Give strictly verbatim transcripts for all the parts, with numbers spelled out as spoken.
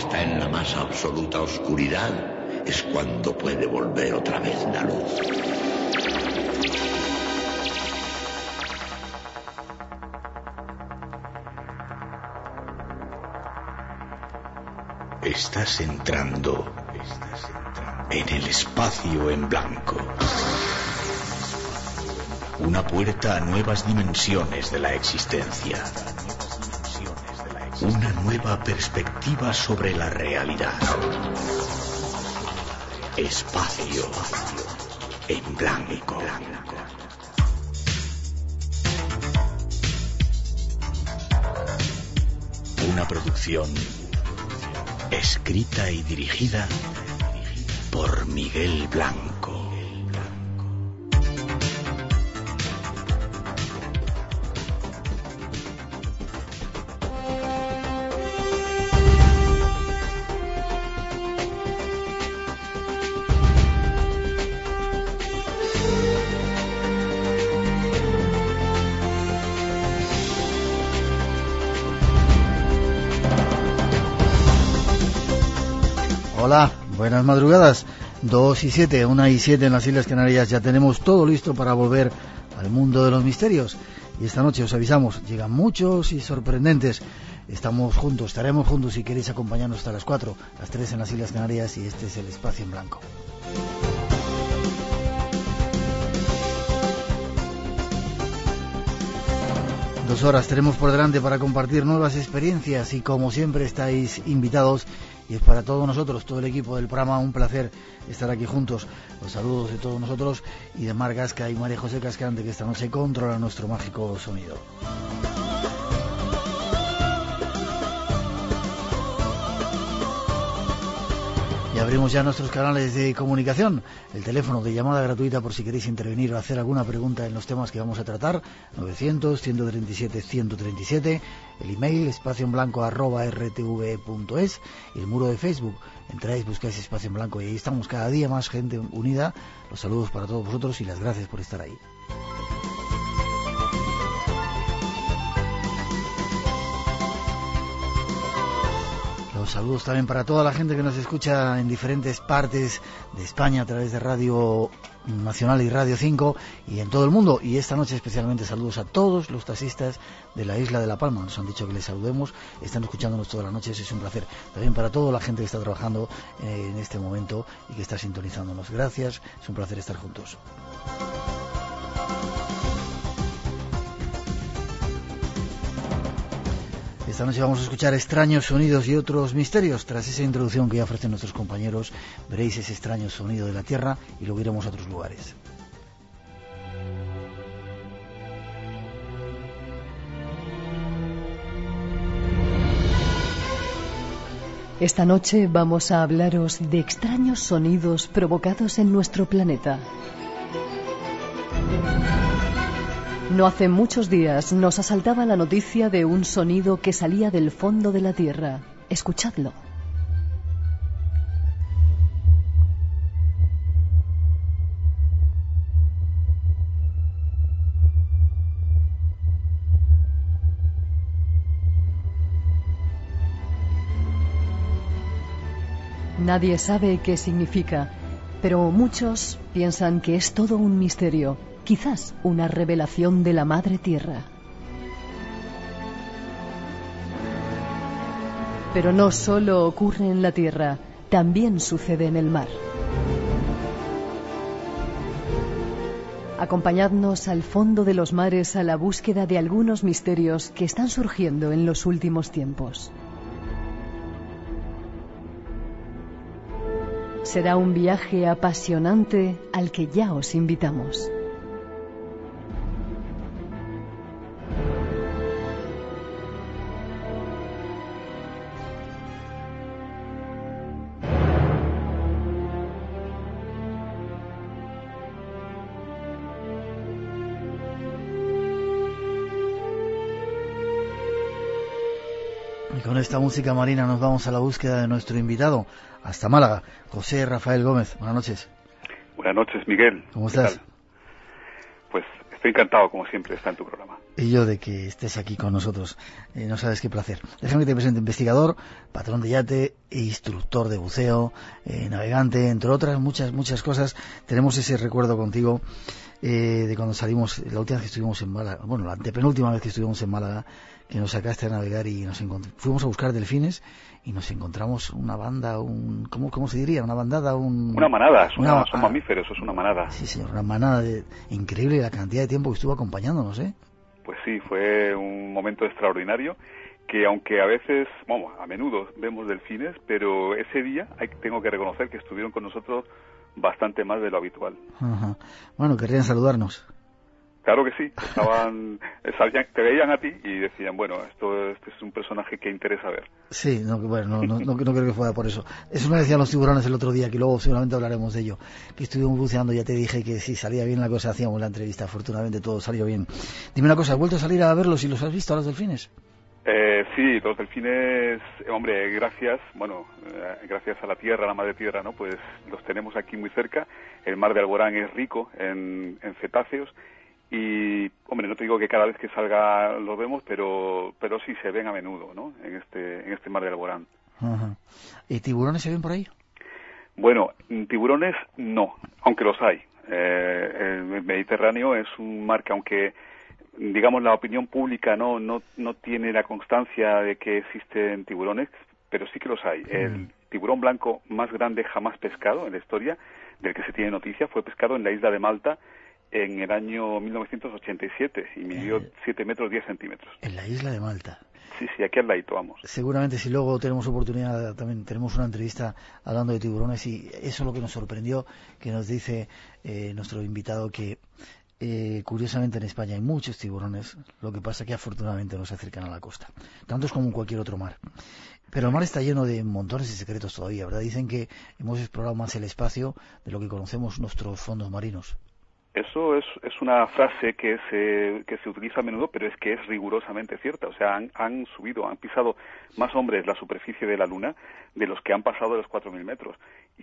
está en la más absoluta oscuridad es cuando puede volver otra vez la luz. Estás entrando, estás entrando en el espacio en blanco. Una puerta a nuevas dimensiones de la existencia. Una nueva perspectiva sobre la realidad. Espacio en blanco. Una producción escrita y dirigida por Miguel Blanco. Hola, buenas madrugadas. Dos y siete, una y siete en las Islas Canarias. Ya tenemos todo listo para volver al mundo de los misterios. Y esta noche os avisamos, llegan muchos y sorprendentes. Estamos juntos, estaremos juntos si queréis acompañarnos hasta las cuatro, las tres en las Islas Canarias, y este es el Espacio en Blanco. Dos horas tenemos por delante para compartir nuevas experiencias y como siempre estáis invitados. Y es para todos nosotros, todo el equipo del programa, un placer estar aquí juntos. Los saludos de todos nosotros y de Mar Gasca y María José Cascante, que esta noche controla nuestro mágico sonido. Y abrimos ya nuestros canales de comunicación. El teléfono de llamada gratuita por si queréis intervenir o hacer alguna pregunta en los temas que vamos a tratar, novecientos, ciento treinta y siete, ciento treinta y siete. El email, espacio en blanco arroba r t v punto es. Y el muro de Facebook, entráis, buscáis Espacio en Blanco y ahí estamos cada día más gente unida. Los saludos para todos vosotros y las gracias por estar ahí. Los saludos también para toda la gente que nos escucha en diferentes partes de España a través de Radio Nacional y Radio cinco y en todo el mundo. Y esta noche especialmente saludos a todos los taxistas de la isla de La Palma. Nos han dicho que les saludemos, están escuchándonos toda la noche, eso es un placer. También para toda la gente que está trabajando eh, en este momento y que está sintonizándonos. Gracias, es un placer estar juntos. Esta noche vamos a escuchar extraños sonidos y otros misterios. Tras esa introducción que ya ofrecen nuestros compañeros, veréis ese extraño sonido de la Tierra y luego iremos a otros lugares. Esta noche vamos a hablaros de extraños sonidos provocados en nuestro planeta. No hace muchos días nos asaltaba la noticia de un sonido que salía del fondo de la Tierra. Escuchadlo. Nadie sabe qué significa, pero muchos piensan que es todo un misterio. Quizás una revelación de la Madre Tierra. Pero no solo ocurre en la Tierra, también sucede en el mar. Acompañadnos al fondo de los mares a la búsqueda de algunos misterios que están surgiendo en los últimos tiempos. Será un viaje apasionante al que ya os invitamos. Y con esta música marina nos vamos a la búsqueda de nuestro invitado hasta Málaga, José Rafael Gómez. Buenas noches. Buenas noches, Miguel. ¿Cómo estás? ¿Qué tal? pues estoy encantado, como siempre, de estar en tu programa. Y yo de que estés aquí con nosotros. Eh, no sabes qué placer. Déjame que te presente: investigador, patrón de yate, instructor de buceo, eh, navegante, entre otras muchas, muchas cosas. Tenemos ese recuerdo contigo eh, de cuando salimos, la última vez que estuvimos en Málaga, bueno, la antepenúltima vez que estuvimos en Málaga, que nos sacaste a navegar y nos fuimos a buscar delfines y nos encontramos una banda, un ¿cómo, cómo se diría? Una bandada, un... Una manada, es una, una, son ah, mamíferos, es una manada. Sí, señor, una manada de, increíble la cantidad de tiempo que estuvo acompañándonos, ¿eh? Pues sí, fue un momento extraordinario, que aunque a veces, bueno, a menudo vemos delfines, pero ese día hay, tengo que reconocer que estuvieron con nosotros bastante más de lo habitual. Ajá. Bueno, querrían saludarnos. Claro que sí, estaban, sabían, te veían a ti y decían, bueno, esto este es un personaje que interesa ver. Sí, no, bueno, no, no, no, no creo que fuera por eso. Eso me decían los tiburones el otro día, que luego seguramente hablaremos de ello. Que estuvimos buceando, ya te dije que si salía bien la cosa, hacíamos la entrevista. Afortunadamente todo salió bien. Dime una cosa, ¿has vuelto a salir a verlos y los has visto a los delfines? Eh, sí, los delfines, hombre, gracias, bueno, eh, gracias a la tierra, a la madre tierra, ¿no? Pues los tenemos aquí muy cerca. El mar de Alborán es rico en, en cetáceos. Y, hombre, no te digo que cada vez que salga los vemos, pero pero sí se ven a menudo, ¿no? En este en este mar de Alborán. Ajá. ¿Y tiburones se ven por ahí? Bueno, tiburones no, aunque los hay. Eh, el Mediterráneo es un mar que, aunque, digamos, la opinión pública no no no tiene la constancia de que existen tiburones, pero sí que los hay. Mm. El tiburón blanco más grande jamás pescado en la historia, del que se tiene noticia, fue pescado en la isla de Malta en el año mil novecientos ochenta y siete y midió eh, siete metros diez centímetros. En la isla de Malta. Sí, sí, aquí al ladito vamos. Seguramente si luego tenemos oportunidad, también tenemos una entrevista hablando de tiburones, y eso es lo que nos sorprendió, que nos dice eh, nuestro invitado que eh, curiosamente en España hay muchos tiburones, lo que pasa que afortunadamente no se acercan a la costa, tantos como en cualquier otro mar. Pero el mar está lleno de montones de secretos todavía, ¿verdad? Dicen que hemos explorado más el espacio de lo que conocemos nuestros fondos marinos. Eso es, es una frase que se, que se utiliza a menudo, pero es que es rigurosamente cierta. O sea, han, han subido, han pisado más hombres la superficie de la Luna de los que han pasado de los cuatro mil metros.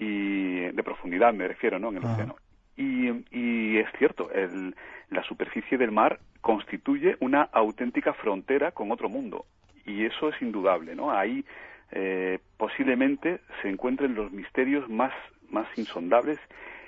Y de profundidad me refiero, ¿no? En el Ajá. océano. Y, y es cierto, el, la superficie del mar constituye una auténtica frontera con otro mundo. Y eso es indudable, ¿no? Ahí eh, posiblemente se encuentren los misterios más, más insondables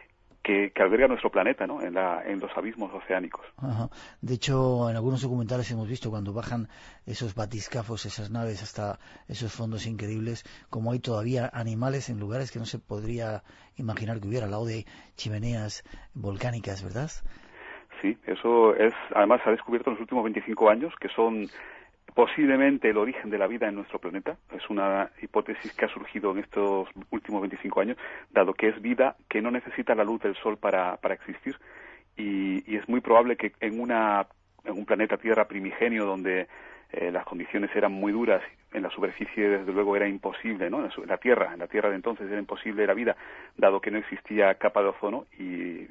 Que, que alberga nuestro planeta, ¿no? En, la, en los abismos oceánicos. Ajá. De hecho, en algunos documentales hemos visto cuando bajan esos batiscafos, esas naves hasta esos fondos increíbles, como hay todavía animales en lugares que no se podría imaginar que hubiera, al lado de chimeneas volcánicas, ¿verdad? Sí, eso es, además se ha descubierto en los últimos veinticinco años que son posiblemente el origen de la vida en nuestro planeta. Es una hipótesis que ha surgido en estos últimos veinticinco años, dado que es vida que no necesita la luz del sol para, para existir, y, y es muy probable que en, una, en un planeta Tierra primigenio donde eh, las condiciones eran muy duras, en la superficie desde luego era imposible, ¿no? En la Tierra, en la Tierra de entonces era imposible la vida, dado que no existía capa de ozono y,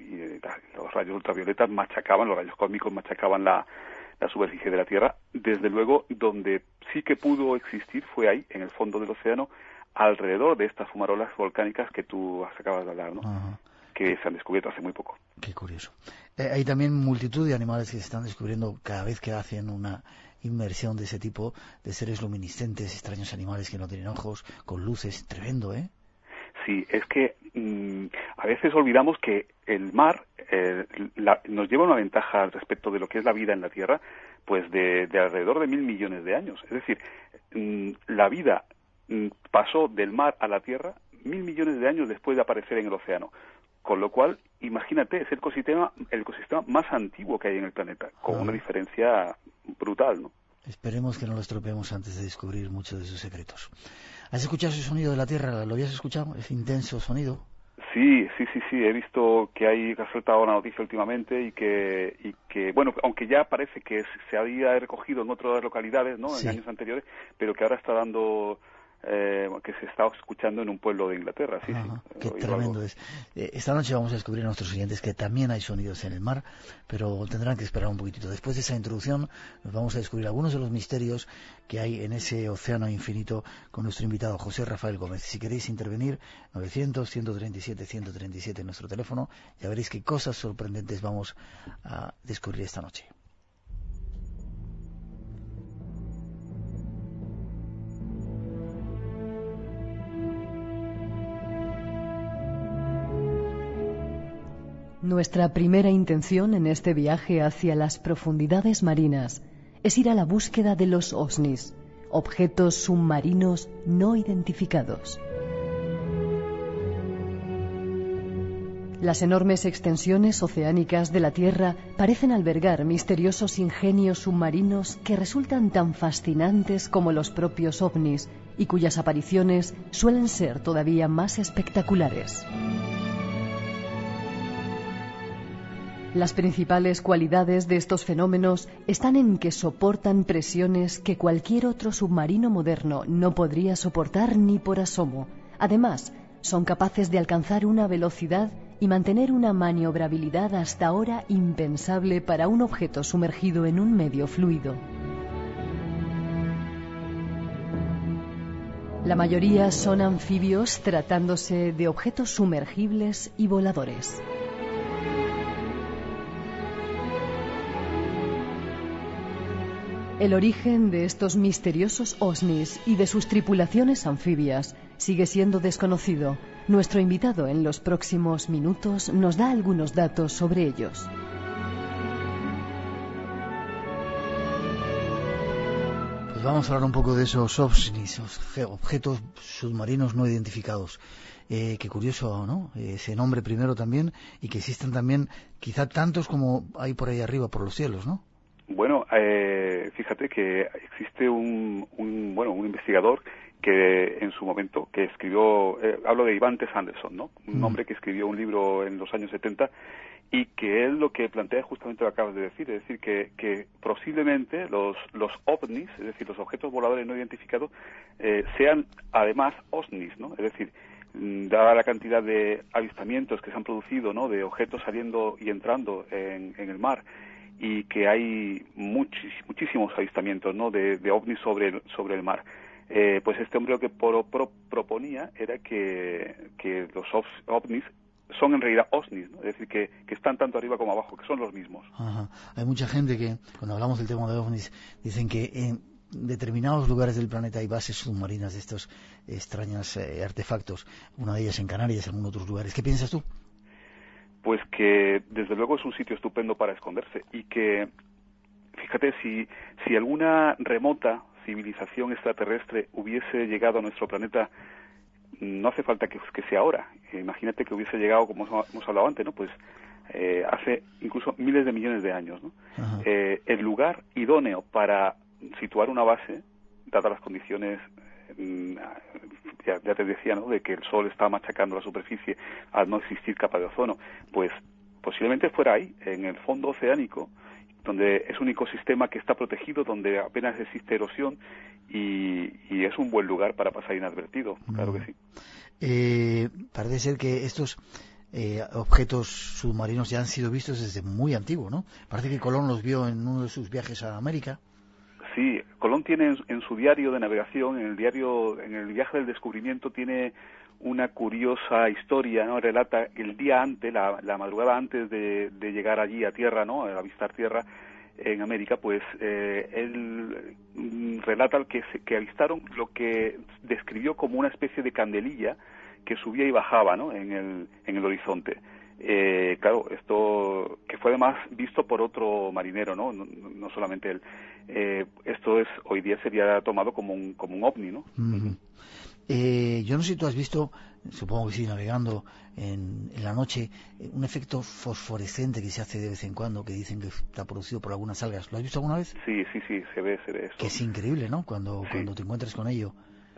y los rayos ultravioletas machacaban, los rayos cósmicos machacaban la la superficie de la Tierra. Desde luego, donde sí que pudo existir fue ahí, en el fondo del océano, alrededor de estas fumarolas volcánicas que tú acabas de hablar, ¿no? Ajá. Que se han descubierto hace muy poco. Qué curioso. Eh, hay también multitud de animales que se están descubriendo cada vez que hacen una inmersión de ese tipo, de seres luminiscentes, extraños animales que no tienen ojos, con luces, tremendo, ¿eh? Sí, es que mmm, a veces olvidamos que el mar eh, la, nos lleva una ventaja respecto de lo que es la vida en la Tierra, pues de, de alrededor de mil millones de años. Es decir, mmm, la vida mmm, pasó del mar a la Tierra mil millones de años después de aparecer en el océano. Con lo cual, imagínate, es el ecosistema, el ecosistema más antiguo que hay en el planeta, con ah. una diferencia brutal, ¿no? Esperemos que no lo estropeemos antes de descubrir muchos de sus secretos. ¿Has escuchado ese sonido de la Tierra? ¿Lo habías escuchado? Ese intenso sonido. Sí, sí, sí, sí. He visto que hay que ha saltado una noticia últimamente y que, y que, bueno, aunque ya parece que se había recogido en otras localidades, ¿no? Sí. En años anteriores, pero que ahora está dando eh, que se está escuchando en un pueblo de Inglaterra. Sí, Ajá, sí, qué tremendo algo. es. Eh, esta noche vamos a descubrir a nuestros oyentes que también hay sonidos en el mar, pero tendrán que esperar un poquitito. Después de esa introducción nos vamos a descubrir algunos de los misterios que hay en ese océano infinito con nuestro invitado José Rafael Gómez. Si queréis intervenir, novecientos, ciento treinta y siete, ciento treinta y siete en nuestro teléfono, ya veréis qué cosas sorprendentes vamos a descubrir esta noche. Nuestra primera intención en este viaje hacia las profundidades marinas es ir a la búsqueda de los OVNIs, objetos submarinos no identificados. Las enormes extensiones oceánicas de la Tierra parecen albergar misteriosos ingenios submarinos que resultan tan fascinantes como los propios OVNIs y cuyas apariciones suelen ser todavía más espectaculares. Las principales cualidades de estos fenómenos están en que soportan presiones que cualquier otro submarino moderno no podría soportar ni por asomo. Además, son capaces de alcanzar una velocidad y mantener una maniobrabilidad hasta ahora impensable para un objeto sumergido en un medio fluido. La mayoría son anfibios, tratándose de objetos sumergibles y voladores. El origen de estos misteriosos OVNIs y de sus tripulaciones anfibias sigue siendo desconocido. Nuestro invitado en los próximos minutos nos da algunos datos sobre ellos. Pues vamos a hablar un poco de esos OVNIs, objetos submarinos no identificados. Eh, qué curioso, ¿no? Ese nombre primero también, y que existen también quizá tantos como hay por ahí arriba, por los cielos, ¿no? Bueno, eh, fíjate que existe un, un bueno un investigador que en su momento que escribió, eh, hablo de Iván T. Sanderson, ¿no? Un mm. hombre que escribió un libro en los años setenta y que él lo que plantea justamente lo que acabas de decir, es decir, que, que posiblemente los, los OVNIs, es decir, los objetos voladores no identificados, eh, sean además OVNIs, ¿no? Es decir, dada la cantidad de avistamientos que se han producido, ¿no? De objetos saliendo y entrando en, en el mar, y que hay muchis, muchísimos avistamientos, ¿no? de, de ovnis sobre el, sobre el mar. Eh, pues este hombre lo que pro, pro, proponía era que, que los ovnis son en realidad OVNIs, ¿no? Es decir, que, que están tanto arriba como abajo, que son los mismos. Ajá. Hay mucha gente que, cuando hablamos del tema de OVNIs, dicen que en determinados lugares del planeta hay bases submarinas de estos extraños eh, artefactos, una de ellas en Canarias, en algunos otros lugares. ¿Qué piensas tú? Pues que desde luego es un sitio estupendo para esconderse y que, fíjate, si, si alguna remota civilización extraterrestre hubiese llegado a nuestro planeta, no hace falta que, que sea ahora. Imagínate que hubiese llegado, como hemos hablado antes, ¿no? Pues eh, hace incluso miles de millones de años, ¿no? Eh, el lugar idóneo para situar una base, dadas las condiciones, ya, ya te decía, ¿no? De que el sol está machacando la superficie al no existir capa de ozono, pues posiblemente fuera ahí, en el fondo oceánico, donde es un ecosistema que está protegido, donde apenas existe erosión y, y es un buen lugar para pasar inadvertido, claro que sí. Eh, parece ser que estos eh, objetos submarinos ya han sido vistos desde muy antiguo, ¿no? Parece que Colón los vio en uno de sus viajes a América. Sí, Colón tiene en, en su diario de navegación, en el diario, en el viaje del descubrimiento, tiene una curiosa historia, ¿no? Relata el día antes, la, la madrugada antes de, de llegar allí a tierra, ¿no? A avistar tierra en América, pues eh, él mm, relata que, se, que avistaron lo que describió como una especie de candelilla que subía y bajaba, ¿no? En el, en el horizonte. Eh, claro, esto que fue además visto por otro marinero, no, no, no solamente él. Eh, esto es hoy día sería tomado como un como un ovni, ¿no? Uh-huh. Eh, yo no sé si tú has visto, supongo que sí, navegando en, en la noche, un efecto fosforescente que se hace de vez en cuando, que dicen que está producido por algunas algas. ¿Lo has visto alguna vez? Sí, sí, sí, se ve, se ve eso. Que es increíble, ¿no? Cuando sí. cuando te encuentras con ello.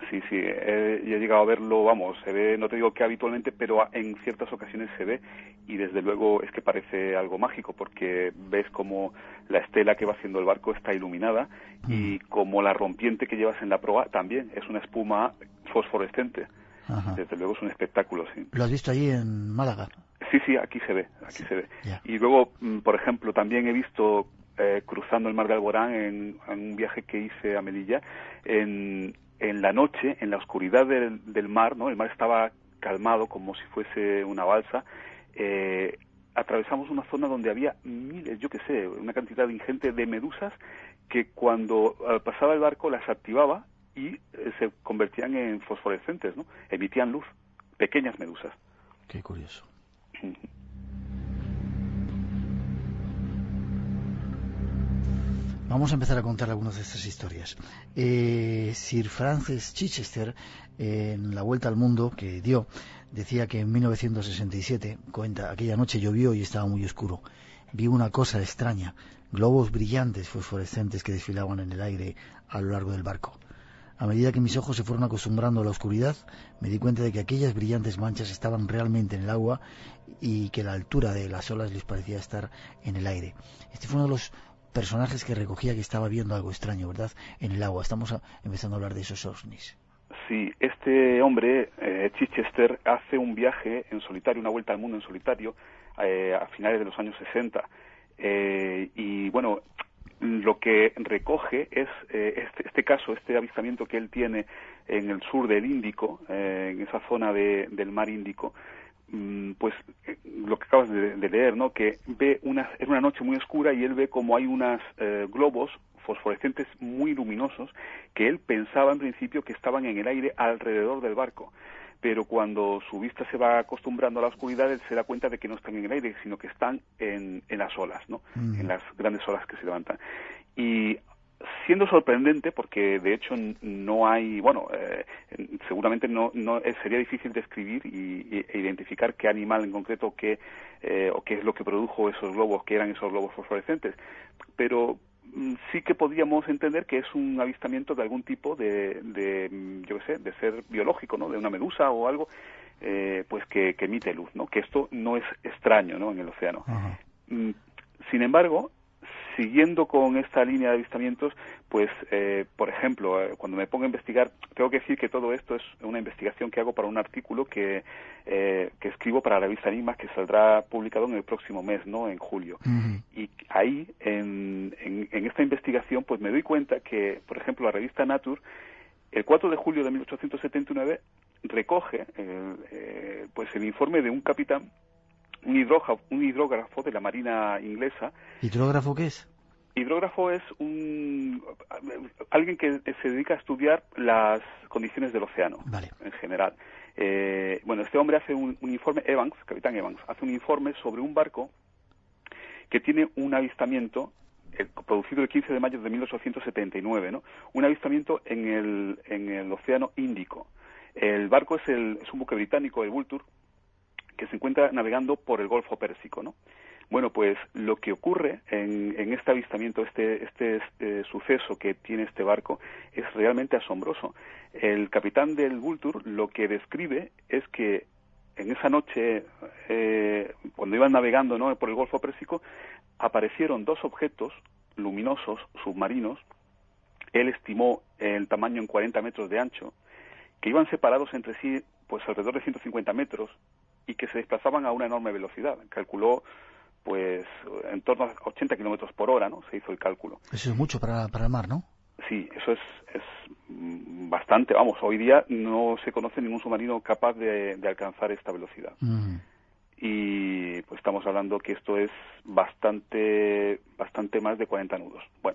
Sí, sí, eh, yo he llegado a verlo, vamos, se ve, no te digo que habitualmente, pero en ciertas ocasiones se ve, y desde luego es que parece algo mágico, porque ves como la estela que va haciendo el barco está iluminada, mm. y como la rompiente que llevas en la proa también es una espuma fosforescente. Ajá. Desde luego es un espectáculo, sí. ¿Lo has visto allí en Málaga? Sí, sí, aquí se ve, aquí sí, se ve. Yeah. Y luego, por ejemplo, también he visto, eh, cruzando el mar de Alborán, en, en un viaje que hice a Melilla, en... en la noche, en la oscuridad del, del mar, ¿no? El mar estaba calmado como si fuese una balsa. Eh, atravesamos una zona donde había miles, yo qué sé, una cantidad ingente de medusas que cuando eh, pasaba el barco las activaba y eh, se convertían en fosforescentes, ¿no? Emitían luz, pequeñas medusas. Qué curioso. Vamos a empezar a contar algunas de estas historias. Eh, Sir Francis Chichester, eh, en la vuelta al mundo que dio, decía que en mil novecientos sesenta y siete, cuenta, aquella noche llovió y estaba muy oscuro. Vi una cosa extraña, globos brillantes fosforescentes que desfilaban en el aire a lo largo del barco. A medida que mis ojos se fueron acostumbrando a la oscuridad, me di cuenta de que aquellas brillantes manchas estaban realmente en el agua y que la altura de las olas les parecía estar en el aire. Este fue uno de los personajes que recogía que estaba viendo algo extraño, ¿verdad?, en el agua. Estamos a, empezando a hablar de esos ovnis. Sí, este hombre, eh, Chichester, hace un viaje en solitario, una vuelta al mundo en solitario, eh, a finales de los años sesenta. Eh, y bueno, lo que recoge es eh, este, este caso, este avistamiento que él tiene en el sur del Índico, eh, en esa zona de, del mar Índico. Pues lo que acabas de, de leer, ¿no? Que ve una, es una noche muy oscura y él ve como hay unos eh, globos fosforescentes muy luminosos que él pensaba en principio que estaban en el aire alrededor del barco, pero cuando su vista se va acostumbrando a la oscuridad, él se da cuenta de que no están en el aire, sino que están en, en las olas, ¿no? Mm. En las grandes olas que se levantan. Y siendo sorprendente, porque de hecho no hay, bueno, eh, seguramente no, no sería difícil describir y, e identificar qué animal en concreto qué, eh, o qué es lo que produjo esos globos, qué eran esos globos fosforescentes, pero mm, sí que podríamos entender que es un avistamiento de algún tipo de, de yo qué sé, de ser biológico, ¿no? De una medusa o algo, eh, pues que, que emite luz, ¿no? Que esto no es extraño, ¿no? En el océano. Uh-huh. Mm, sin embargo, siguiendo con esta línea de avistamientos, pues, eh, por ejemplo, eh, cuando me pongo a investigar, tengo que decir que todo esto es una investigación que hago para un artículo que, eh, que escribo para la revista Enigmas, que saldrá publicado en el próximo mes, ¿no?, en julio. Uh-huh. Y ahí, en, en, en esta investigación, pues me doy cuenta que, por ejemplo, la revista Nature, el cuatro de julio de mil ochocientos setenta y nueve, recoge eh, eh, pues el informe de un capitán, un hidrógrafo, un hidrógrafo de la Marina inglesa. ¿Hidrógrafo qué es? Hidrógrafo es un alguien que se dedica a estudiar las condiciones del océano, vale, en general. Eh, bueno, este hombre hace un, un informe, Evans, capitán Evans, hace un informe sobre un barco que tiene un avistamiento eh, producido el quince de mayo de mil ochocientos setenta y nueve, ¿no? Un avistamiento en el en el océano Índico. El barco es el es un buque británico, el Vulture, que se encuentra navegando por el Golfo Pérsico, ¿no? Bueno, pues lo que ocurre en, en este avistamiento, este, este, este suceso que tiene este barco, es realmente asombroso. El capitán del Vulture lo que describe es que en esa noche, eh, cuando iban navegando, ¿no?, por el Golfo Pérsico, aparecieron dos objetos luminosos submarinos. Él estimó el tamaño en cuarenta metros de ancho, que iban separados entre sí pues alrededor de ciento cincuenta metros, y que se desplazaban a una enorme velocidad. Calculó, pues, en torno a ochenta kilómetros por hora, ¿no? Se hizo el cálculo. Eso es mucho para, para el mar, ¿no? Sí, eso es, es bastante. Vamos, hoy día no se conoce ningún submarino capaz de, de alcanzar esta velocidad. Mm. Y pues estamos hablando que esto es bastante, bastante más de cuarenta nudos. Bueno,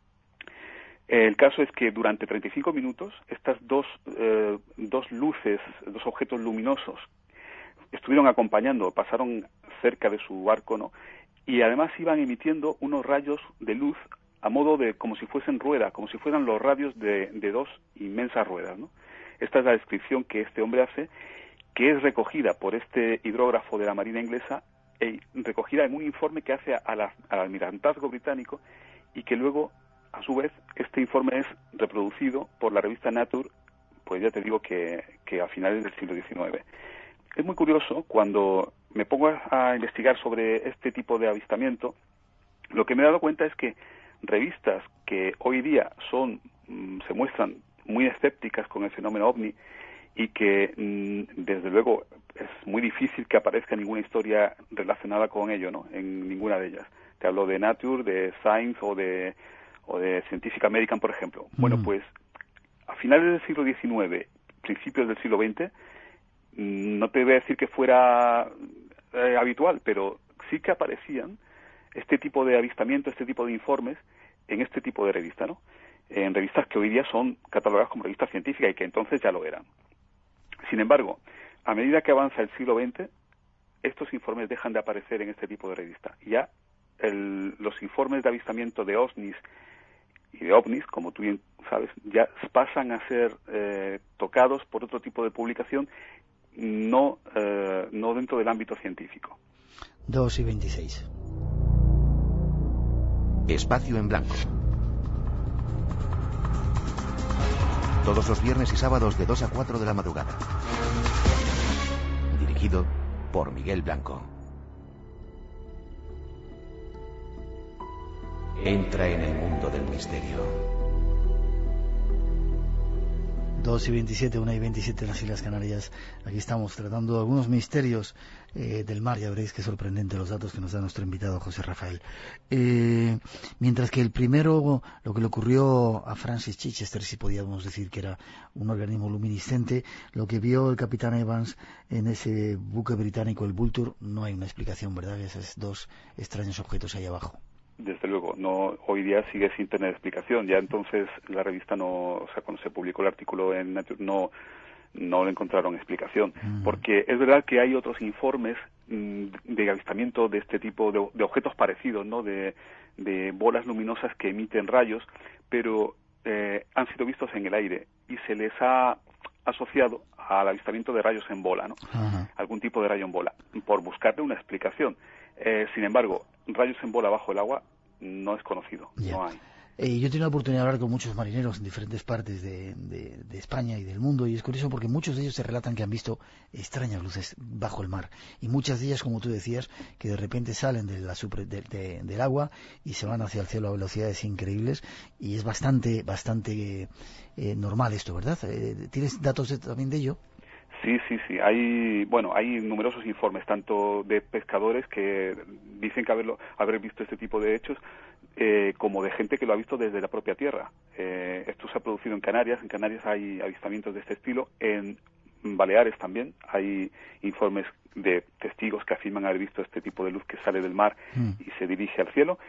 el caso es que durante treinta y cinco minutos estas dos, eh, dos luces, dos objetos luminosos estuvieron acompañando, pasaron cerca de su barco, ¿no? Y además iban emitiendo unos rayos de luz a modo de, como si fuesen ruedas, como si fueran los radios de, de dos inmensas ruedas, ¿no? Esta es la descripción que este hombre hace, que es recogida por este hidrógrafo de la Marina inglesa, e recogida en un informe que hace a la, al almirantazgo británico, y que luego, a su vez, este informe es reproducido por la revista Nature, pues ya te digo que, que a finales del siglo diecinueve. Es muy curioso, cuando me pongo a, a investigar sobre este tipo de avistamiento, lo que me he dado cuenta es que revistas que hoy día son, mm, se muestran muy escépticas con el fenómeno ovni, y que mm, desde luego es muy difícil que aparezca ninguna historia relacionada con ello, ¿no? En ninguna de ellas. Te hablo de Nature, de Science o de o de Scientific American, por ejemplo. Mm. Bueno, pues a finales del siglo diecinueve, principios del siglo veinte, mm, no te voy a decir que fuera eh, habitual, pero sí que aparecían este tipo de avistamientos, este tipo de informes en este tipo de revistas, ¿no? En revistas que hoy día son catalogadas como revistas científicas y que entonces ya lo eran. Sin embargo, a medida que avanza el siglo veinte, estos informes dejan de aparecer en este tipo de revistas. Ya el, los informes de avistamiento de OSNIs y de OVNIs, como tú bien sabes, ya pasan a ser eh, tocados por otro tipo de publicación, no, eh, no dentro del ámbito científico. dos y veintiséis. Espacio en blanco. Todos los viernes y sábados de dos a cuatro de la madrugada. Dirigido por Miguel Blanco. Entra en el mundo del misterio. dos y veintisiete, una y veintisiete en las Islas Canarias. Aquí estamos tratando algunos misterios eh, del mar. Ya veréis qué sorprendente los datos que nos da nuestro invitado José Rafael. Eh, mientras que el primero, lo que le ocurrió a Francis Chichester, si podíamos decir que era un organismo luminiscente, lo que vio el capitán Evans en ese buque británico, el Vulture, no hay una explicación, ¿verdad? De esos dos extraños objetos ahí abajo. Desde luego, no, hoy día sigue sin tener explicación. Ya entonces la revista no, o sea, cuando se publicó el artículo en Nature, no, no le encontraron explicación. Mm. Porque es verdad que hay otros informes mmm, de avistamiento de este tipo, de, de objetos parecidos, ¿no? De, de bolas luminosas que emiten rayos, pero eh, han sido vistos en el aire y se les ha asociado al avistamiento de rayos en bola, ¿no? Uh-huh. Algún tipo de rayo en bola, por buscarle una explicación. Eh, sin embargo, rayos en bola bajo el agua no es conocido, yeah. no hay. Eh, yo he tenido la oportunidad de hablar con muchos marineros en diferentes partes de, de, de España y del mundo, y es curioso porque muchos de ellos se relatan que han visto extrañas luces bajo el mar, y muchas de ellas, como tú decías, que de repente salen de la supre, de, de, del agua y se van hacia el cielo a velocidades increíbles, y es bastante bastante eh, normal esto, ¿verdad? Eh, ¿Tienes datos de, también de ello? Sí, sí, sí. Hay, bueno, hay numerosos informes, tanto de pescadores que dicen que haberlo, haber visto este tipo de hechos, eh, como de gente que lo ha visto desde la propia tierra. Eh, esto se ha producido en Canarias. En Canarias hay avistamientos de este estilo. En Baleares también hay informes de testigos que afirman haber visto este tipo de luz que sale del mar mm. y se dirige al cielo.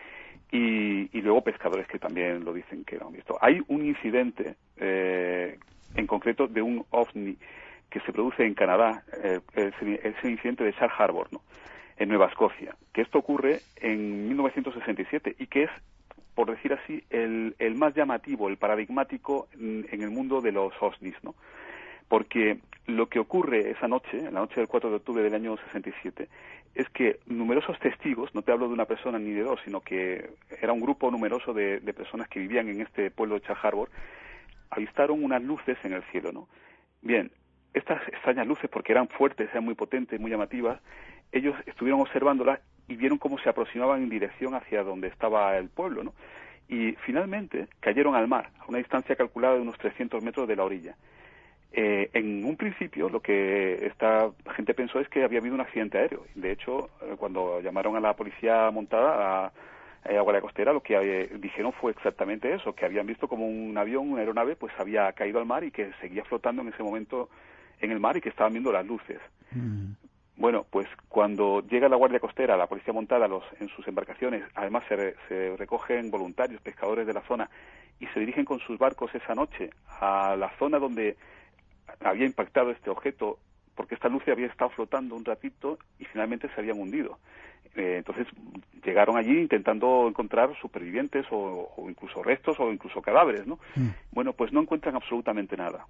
Y, y luego pescadores que también lo dicen que lo han visto. Hay un incidente, eh, en concreto, de un ovni que se produce en Canadá, eh, ese, ese incidente de Shar Harbor, ¿no? En Nueva Escocia, que esto ocurre en mil novecientos sesenta y siete y que es, por decir así, el, el más llamativo, el paradigmático en, en el mundo de los ovnis, ¿no? Porque lo que ocurre esa noche, en la noche del cuatro de octubre del año sesenta y siete, es que numerosos testigos, no te hablo de una persona ni de dos, sino que era un grupo numeroso de, de personas que vivían en este pueblo de Shar Harbor, avistaron unas luces en el cielo, ¿no? Bien, estas extrañas luces, porque eran fuertes, eran muy potentes, muy llamativas, ellos estuvieron observándolas y vieron cómo se aproximaban en dirección hacia donde estaba el pueblo, ¿no? Y finalmente cayeron al mar, a una distancia calculada de unos trescientos metros de la orilla. Eh, en un principio, lo que esta gente pensó es que había habido un accidente aéreo. De hecho, eh, cuando llamaron a la policía montada, a, a Guardia Costera, lo que eh, dijeron fue exactamente eso, que habían visto como un avión, una aeronave, pues había caído al mar y que seguía flotando en ese momento en el mar y que estaban viendo las luces. Mm. Bueno, pues cuando llega la Guardia Costera, la policía montada los, en sus embarcaciones, además se, re, se recogen voluntarios, pescadores de la zona, y se dirigen con sus barcos esa noche a la zona donde había impactado este objeto, porque esta luz había estado flotando un ratito y finalmente se habían hundido. Eh, entonces llegaron allí intentando encontrar supervivientes o, o incluso restos o incluso cadáveres, ¿no? Mm. Bueno, pues no encuentran absolutamente nada.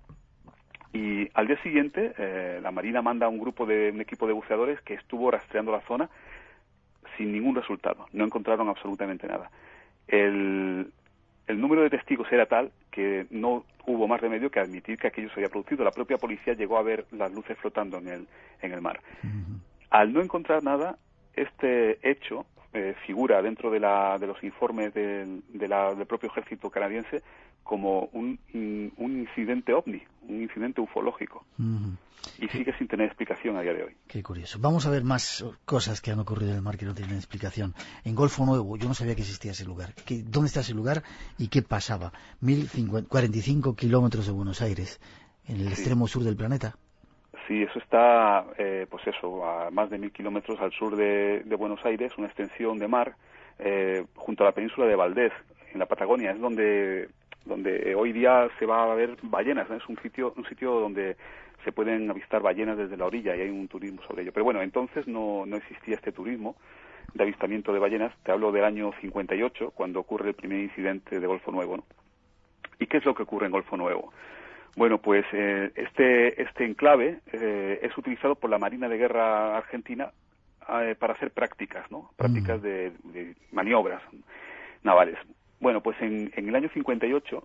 Y al día siguiente, eh, la Marina manda un grupo de un equipo de buceadores que estuvo rastreando la zona sin ningún resultado. No encontraron absolutamente nada. El, el número de testigos era tal que no hubo más remedio que admitir que aquello se había producido. La propia policía llegó a ver las luces flotando en el, en el mar. Uh-huh. Al no encontrar nada, este hecho eh, figura dentro de, la, de los informes de, de la, del propio ejército canadiense como un, un incidente ovni, un incidente ufológico. Uh-huh. Y Qué, sigue sin tener explicación a día de hoy. Qué curioso. Vamos a ver más cosas que han ocurrido en el mar que no tienen explicación. En Golfo Nuevo, yo no sabía que existía ese lugar. ¿Qué, ¿Dónde está ese lugar y qué pasaba? mil cuarenta y cinco kilómetros de Buenos Aires, en el sí. extremo sur del planeta. Sí, eso está, eh, pues eso, a más de mil kilómetros al sur de, de Buenos Aires, una extensión de mar eh, junto a la península de Valdés, en la Patagonia. Es donde donde hoy día se va a ver ballenas, ¿no? Es un sitio un sitio donde se pueden avistar ballenas desde la orilla y hay un turismo sobre ello. Pero bueno, entonces no, no existía este turismo de avistamiento de ballenas. Te hablo del año cincuenta y ocho, cuando ocurre el primer incidente de Golfo Nuevo, ¿no? ¿Y qué es lo que ocurre en Golfo Nuevo? Bueno, pues eh, este este enclave eh, es utilizado por la Marina de Guerra Argentina eh, para hacer prácticas, ¿no? Prácticas mm. de, de maniobras navales. Bueno, pues en, en el año cincuenta y ocho,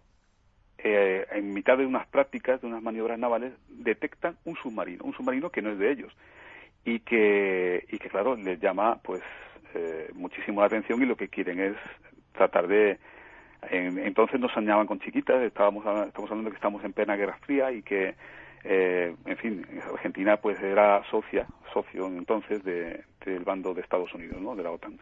eh, en mitad de unas prácticas, de unas maniobras navales, detectan un submarino, un submarino que no es de ellos, y que, y que claro, les llama pues eh, muchísimo la atención, y lo que quieren es tratar de... En, entonces nos soñaban con chiquitas, estábamos, estamos hablando de que estamos en plena Guerra Fría y que, eh, en fin, Argentina pues era socia, socio entonces de, del bando de Estados Unidos, ¿no? De la OTAN.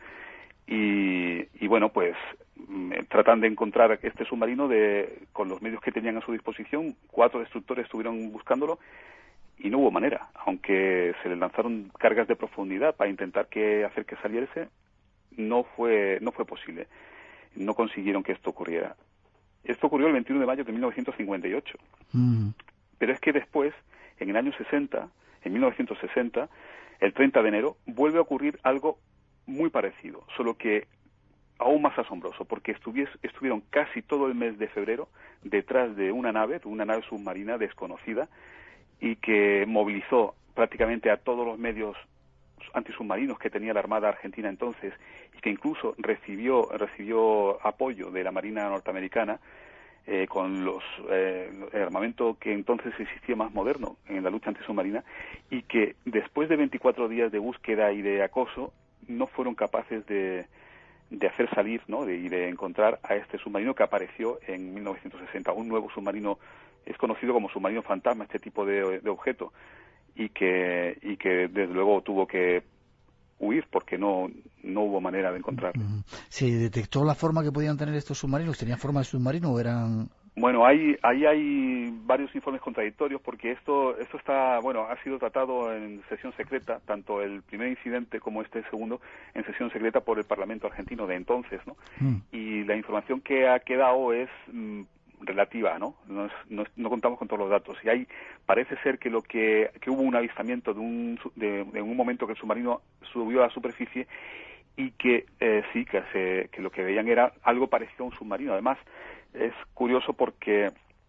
Y, y bueno, pues tratan de encontrar este submarino de, con los medios que tenían a su disposición. Cuatro destructores estuvieron buscándolo y no hubo manera, aunque se les lanzaron cargas de profundidad para intentar que hacer que saliese, no fue no fue posible, no consiguieron que esto ocurriera. Esto ocurrió el veintiuno de mayo de mil novecientos cincuenta y ocho. Mm. Pero es que después, en el año sesenta, en mil novecientos sesenta, el treinta de enero, vuelve a ocurrir algo muy parecido, solo que aún más asombroso, porque estuvieron casi todo el mes de febrero detrás de una nave, de una nave submarina desconocida, y que movilizó prácticamente a todos los medios antisubmarinos que tenía la Armada Argentina entonces, y que incluso recibió recibió apoyo de la Marina norteamericana, eh, con los eh, el armamento que entonces existía más moderno en la lucha antisubmarina, y que después de veinticuatro días de búsqueda y de acoso no fueron capaces de, de hacer salir, ¿no? de, y de encontrar a este submarino que apareció en mil novecientos sesenta, un nuevo submarino, es conocido como submarino fantasma, este tipo de, de objeto, y que y que desde luego tuvo que huir porque no no hubo manera de encontrarlo. ¿Se detectó la forma que podían tener estos submarinos? ¿Tenían forma de submarino o eran...? Bueno, hay, ahí hay varios informes contradictorios, porque esto esto está, bueno, ha sido tratado en sesión secreta, tanto el primer incidente como este segundo, en sesión secreta por el Parlamento argentino de entonces, ¿no? Mm. Y la información que ha quedado es mm, relativa, ¿no? No, es, no, no contamos con todos los datos. Y ahí parece ser que lo que, que hubo un avistamiento de un, de, de un momento que el submarino subió a la superficie y que eh, sí, que, se, que lo que veían era algo parecido a un submarino. Además, es curioso porque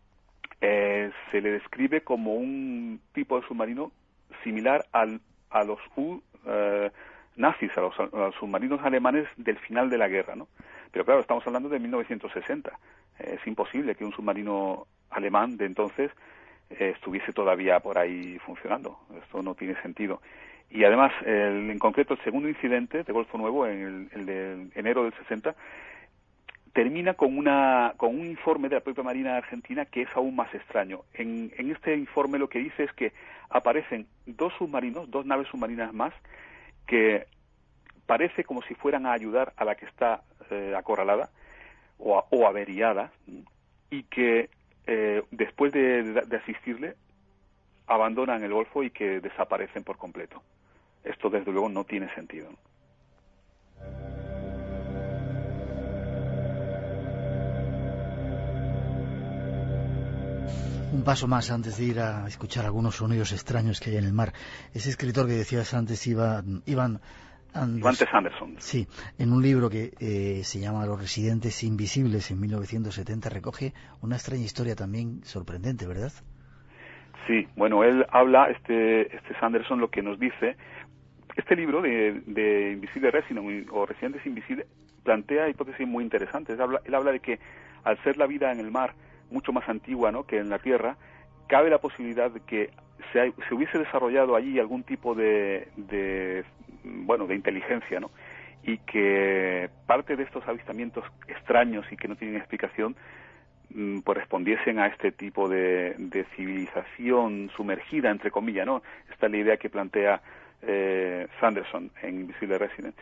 eh, se le describe como un tipo de submarino similar al, a los U eh, nazis, a los, a los submarinos alemanes del final de la guerra, ¿no? Pero claro, estamos hablando de mil novecientos sesenta. Eh, es imposible que un submarino alemán de entonces eh, estuviese todavía por ahí funcionando. Esto no tiene sentido. Y además, el, en concreto, el segundo incidente de Golfo Nuevo, en el, el de enero del sesenta, termina con una con un informe de la propia Marina Argentina que es aún más extraño. En, en este informe lo que dice es que aparecen dos submarinos, dos naves submarinas más, que parece como si fueran a ayudar a la que está eh, acorralada o, a, o averiada, y que eh, después de, de, de asistirle abandonan el Golfo y que desaparecen por completo. Esto desde luego no tiene sentido, ¿no? Un paso más antes de ir a escuchar algunos sonidos extraños que hay en el mar. Ese escritor que decías antes, Ivan, Ivan Anderson, Anderson. Sí, en un libro que eh, se llama Los residentes invisibles, en mil novecientos setenta, recoge una extraña historia también sorprendente, ¿verdad? Sí, bueno, él habla, este, este Sanderson, lo que nos dice, este libro de, de Invisible Resident o Residentes Invisibles plantea hipótesis muy interesantes. Él habla, él habla de que al ser la vida en el mar mucho más antigua, ¿no?, que en la Tierra, cabe la posibilidad de que se, se hubiese desarrollado allí algún tipo de, de, bueno, de inteligencia, ¿no?, y que parte de estos avistamientos extraños y que no tienen explicación pues respondiesen a este tipo de, de civilización sumergida, entre comillas, ¿no? Esta es la idea que plantea eh, Sanderson en Invisible Resident.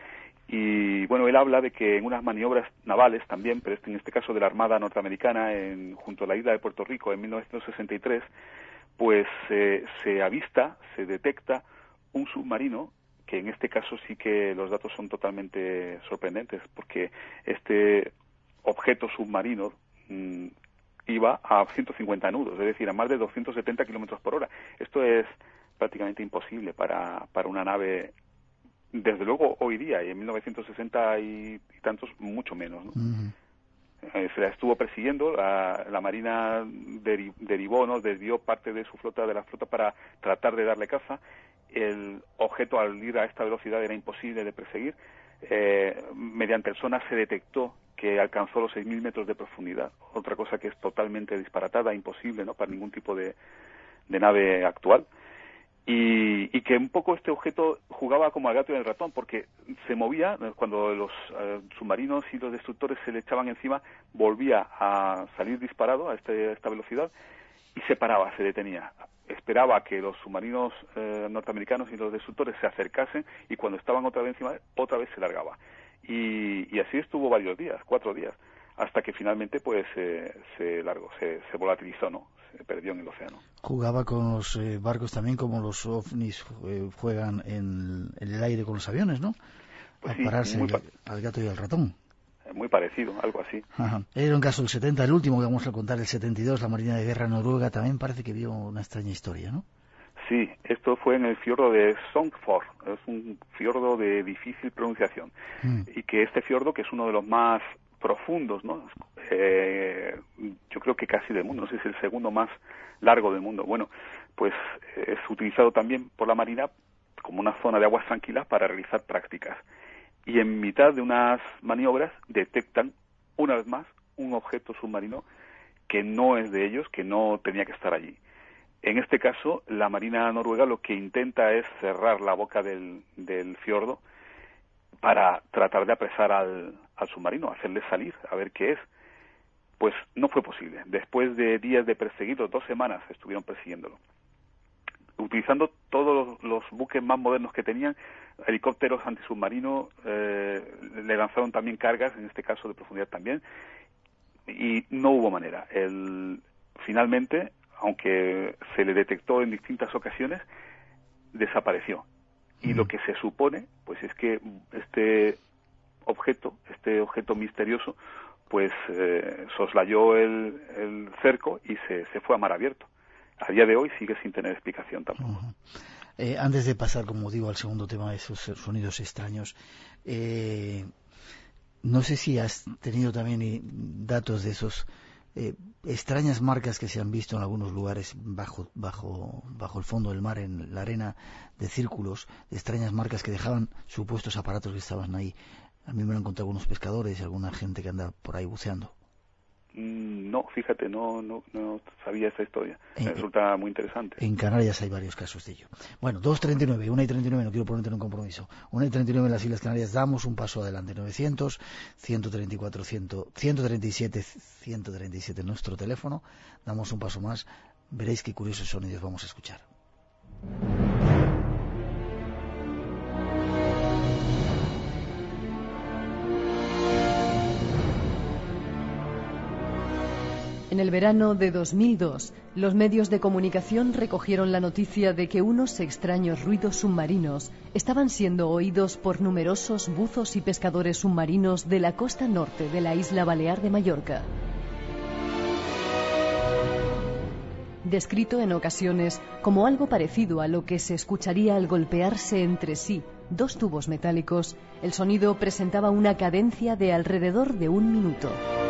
Y bueno, él habla de que en unas maniobras navales también, pero en este caso de la Armada norteamericana, en, junto a la isla de Puerto Rico en mil novecientos sesenta y tres, pues eh, se avista, se detecta un submarino, que en este caso sí que los datos son totalmente sorprendentes, porque este objeto submarino mmm, iba a ciento cincuenta nudos, es decir, a más de doscientos setenta kilómetros por hora. Esto es prácticamente imposible para, para una nave, desde luego hoy día, y en mil novecientos sesenta y, y tantos, mucho menos, ¿no? Uh-huh. Eh, se la estuvo persiguiendo, la, la Marina deri, derivó, ¿no?, desvió parte de su flota, de la flota, para tratar de darle caza. El objeto, al ir a esta velocidad, era imposible de perseguir. Eh, mediante el sonar se detectó que alcanzó los seis mil metros de profundidad, otra cosa que es totalmente disparatada, imposible, ¿no?, para ningún tipo de, de nave actual. Y, y que un poco este objeto jugaba como al gato y el ratón, porque se movía, cuando los eh, submarinos y los destructores se le echaban encima, volvía a salir disparado a, este, a esta velocidad y se paraba, se detenía. Esperaba que los submarinos eh, norteamericanos y los destructores se acercasen, y cuando estaban otra vez encima, otra vez se largaba. Y, y así estuvo varios días, cuatro días, hasta que finalmente pues eh, se largó, se, se volatilizó, ¿no? Se perdió en el océano. Jugaba con los eh, barcos también, como los ovnis eh, juegan en, en el aire con los aviones, ¿no? Pues a sí, pararse muy el, al gato y al ratón. Muy parecido, algo así. Ajá. Era un caso del setenta, el último que vamos a contar, el setenta y dos, la Marina de Guerra noruega también parece que vio una extraña historia, ¿no? Sí, esto fue en el fiordo de Songfor, es un fiordo de difícil pronunciación, mm. y que este fiordo, que es uno de los más profundos, ¿no? Eh, yo creo que casi del mundo, no sé si es el segundo más largo del mundo. Bueno, pues es utilizado también por la Marina como una zona de aguas tranquilas para realizar prácticas. Y en mitad de unas maniobras detectan, una vez más, un objeto submarino que no es de ellos, que no tenía que estar allí. En este caso, la Marina noruega lo que intenta es cerrar la boca del, del fiordo para tratar de apresar al, al submarino, hacerle salir, a ver qué es. Pues no fue posible. Después de días de perseguirlo, dos semanas estuvieron persiguiéndolo, utilizando todos los, los buques más modernos que tenían, helicópteros antisubmarinos, eh, le lanzaron también cargas, en este caso de profundidad también, y no hubo manera. El, finalmente, aunque se le detectó en distintas ocasiones, desapareció. Y mm. lo que se supone, pues es que este objeto, este objeto misterioso, pues eh, soslayó el, el cerco y se, se fue a mar abierto. A día de hoy sigue sin tener explicación tampoco. Uh-huh. Eh, antes de pasar, como digo, al segundo tema de esos sonidos extraños, eh, no sé si has tenido también datos de esos eh, extrañas marcas que se han visto en algunos lugares bajo, bajo, bajo el fondo del mar, en la arena, de círculos, de extrañas marcas que dejaban supuestos aparatos que estaban ahí. A mí me lo han contado algunos pescadores y alguna gente que anda por ahí buceando. No, fíjate, no, no, no sabía esa historia. Me eh, resulta muy interesante. En Canarias hay varios casos de ello. Bueno, dos treinta y nueve, una y treinta y nueve, no quiero ponerte en un compromiso. una y treinta y nueve en las Islas Canarias, damos un paso adelante. novecientos, ciento treinta y cuatro, cien, ciento treinta y siete, ciento treinta y siete nuestro teléfono. Damos un paso más. Veréis qué curiosos sonidos vamos a escuchar. En el verano de dos mil dos, los medios de comunicación recogieron la noticia de que unos extraños ruidos submarinos estaban siendo oídos por numerosos buzos y pescadores submarinos de la costa norte de la isla Balear de Mallorca. Descrito en ocasiones como algo parecido a lo que se escucharía al golpearse entre sí dos tubos metálicos, el sonido presentaba una cadencia de alrededor de un minuto.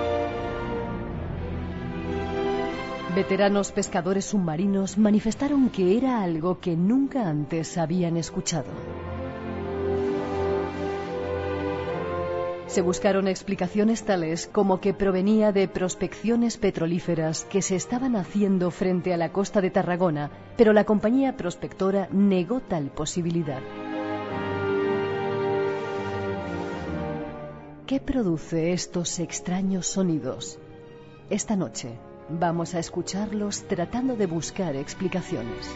Veteranos pescadores submarinos manifestaron que era algo que nunca antes habían escuchado. Se buscaron explicaciones tales como que provenía de prospecciones petrolíferas que se estaban haciendo frente a la costa de Tarragona, pero la compañía prospectora negó tal posibilidad. ¿Qué produce estos extraños sonidos? Esta noche vamos a escucharlos tratando de buscar explicaciones.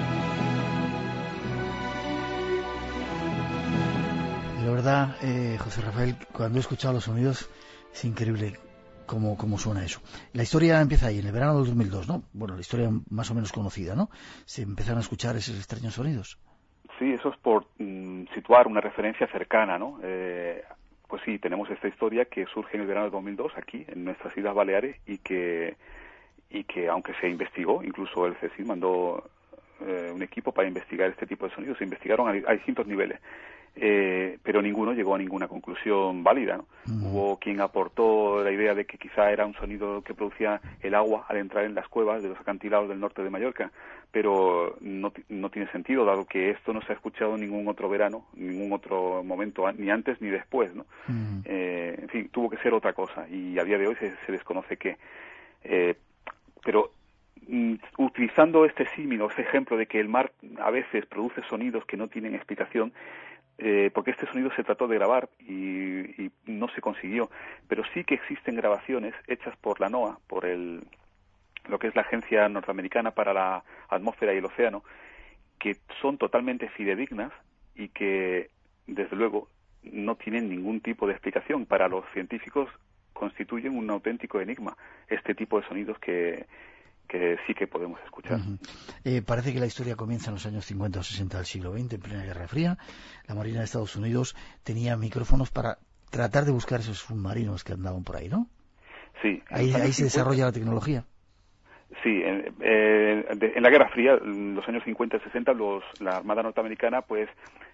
La verdad, eh, José Rafael, cuando he escuchado los sonidos, es increíble cómo, cómo suena eso. La historia empieza ahí, en el verano del dos mil dos, ¿no? Bueno, la historia más o menos conocida, ¿no? Se empezaron a escuchar esos extraños sonidos. Sí, eso es por mm, situar una referencia cercana, ¿no? Eh, pues sí, tenemos esta historia que surge en el verano del dos mil dos, aquí, en nuestras Islas Baleares, y que, y que aunque se investigó, incluso el C S I C mandó eh, un equipo para investigar este tipo de sonidos, se investigaron a, a distintos niveles. Eh, pero ninguno llegó a ninguna conclusión válida, ¿no? Mm. Hubo quien aportó la idea de que quizá era un sonido que producía el agua al entrar en las cuevas de los acantilados del norte de Mallorca, pero no, no tiene sentido, dado que esto no se ha escuchado en ningún otro verano, en ningún otro momento, ni antes ni después, ¿no? Mm. Eh, en fin, tuvo que ser otra cosa, y a día de hoy se, se desconoce qué. Eh, pero mm, utilizando este símil, o este ejemplo de que el mar a veces produce sonidos que no tienen explicación, Eh, porque este sonido se trató de grabar y, y no se consiguió, pero sí que existen grabaciones hechas por la NOAA, por el lo que es la Agencia Norteamericana para la Atmósfera y el Océano, que son totalmente fidedignas y que, desde luego, no tienen ningún tipo de explicación. Para los científicos constituyen un auténtico enigma este tipo de sonidos que que sí que podemos escuchar. Uh-huh. Eh, parece que la historia comienza en los años cincuenta o sesenta del siglo veinte, en plena Guerra Fría. La Marina de Estados Unidos tenía micrófonos para tratar de buscar esos submarinos que andaban por ahí, ¿no? Sí. Ahí, ahí se desarrolla la tecnología. Sí, en, eh, en la Guerra Fría, en los años cincuenta y sesenta, los, la Armada norteamericana, pues,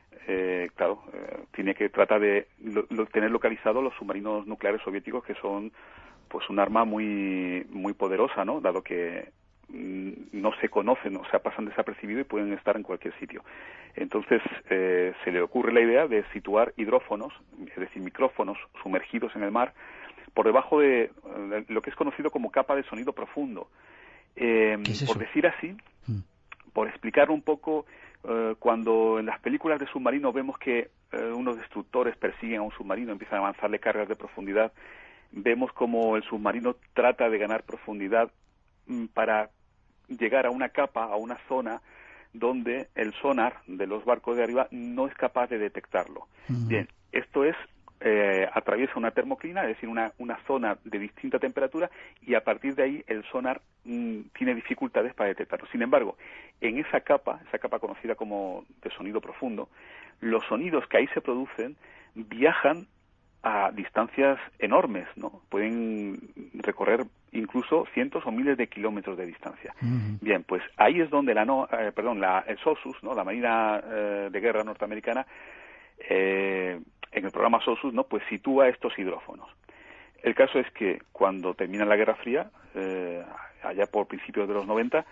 eh, claro, eh, tiene que tratar de lo, lo, tener localizados los submarinos nucleares soviéticos, que son pues un arma muy muy poderosa, ¿no? Dado que mm, no se conocen, o sea, pasan desapercibidos y pueden estar en cualquier sitio. Entonces, eh, se le ocurre la idea de situar hidrófonos, es decir, micrófonos sumergidos en el mar, por debajo de, de lo que es conocido como capa de sonido profundo. Eh, ¿Qué es eso? Por decir así, mm. por explicar un poco, eh, cuando en las películas de submarinos vemos que eh, unos destructores persiguen a un submarino, empiezan a avanzarle cargas de profundidad, vemos como el submarino trata de ganar profundidad mm, para llegar a una capa, a una zona donde el sonar de los barcos de arriba no es capaz de detectarlo. Mm. Bien, esto es, eh, atraviesa una termoclina, es decir, una, una zona de distinta temperatura, y a partir de ahí el sonar mm, tiene dificultades para detectarlo. Sin embargo, en esa capa, esa capa conocida como de sonido profundo, los sonidos que ahí se producen viajan a distancias enormes, ¿no? Pueden recorrer incluso cientos o miles de kilómetros de distancia. Uh-huh. Bien, pues ahí es donde la no, eh, perdón, la el SOSUS, ¿no? La Marina eh, de Guerra norteamericana, eh, en el programa SOSUS, ¿no? Pues sitúa estos hidrófonos. El caso es que cuando termina la Guerra Fría, eh, allá por principios de los noventa,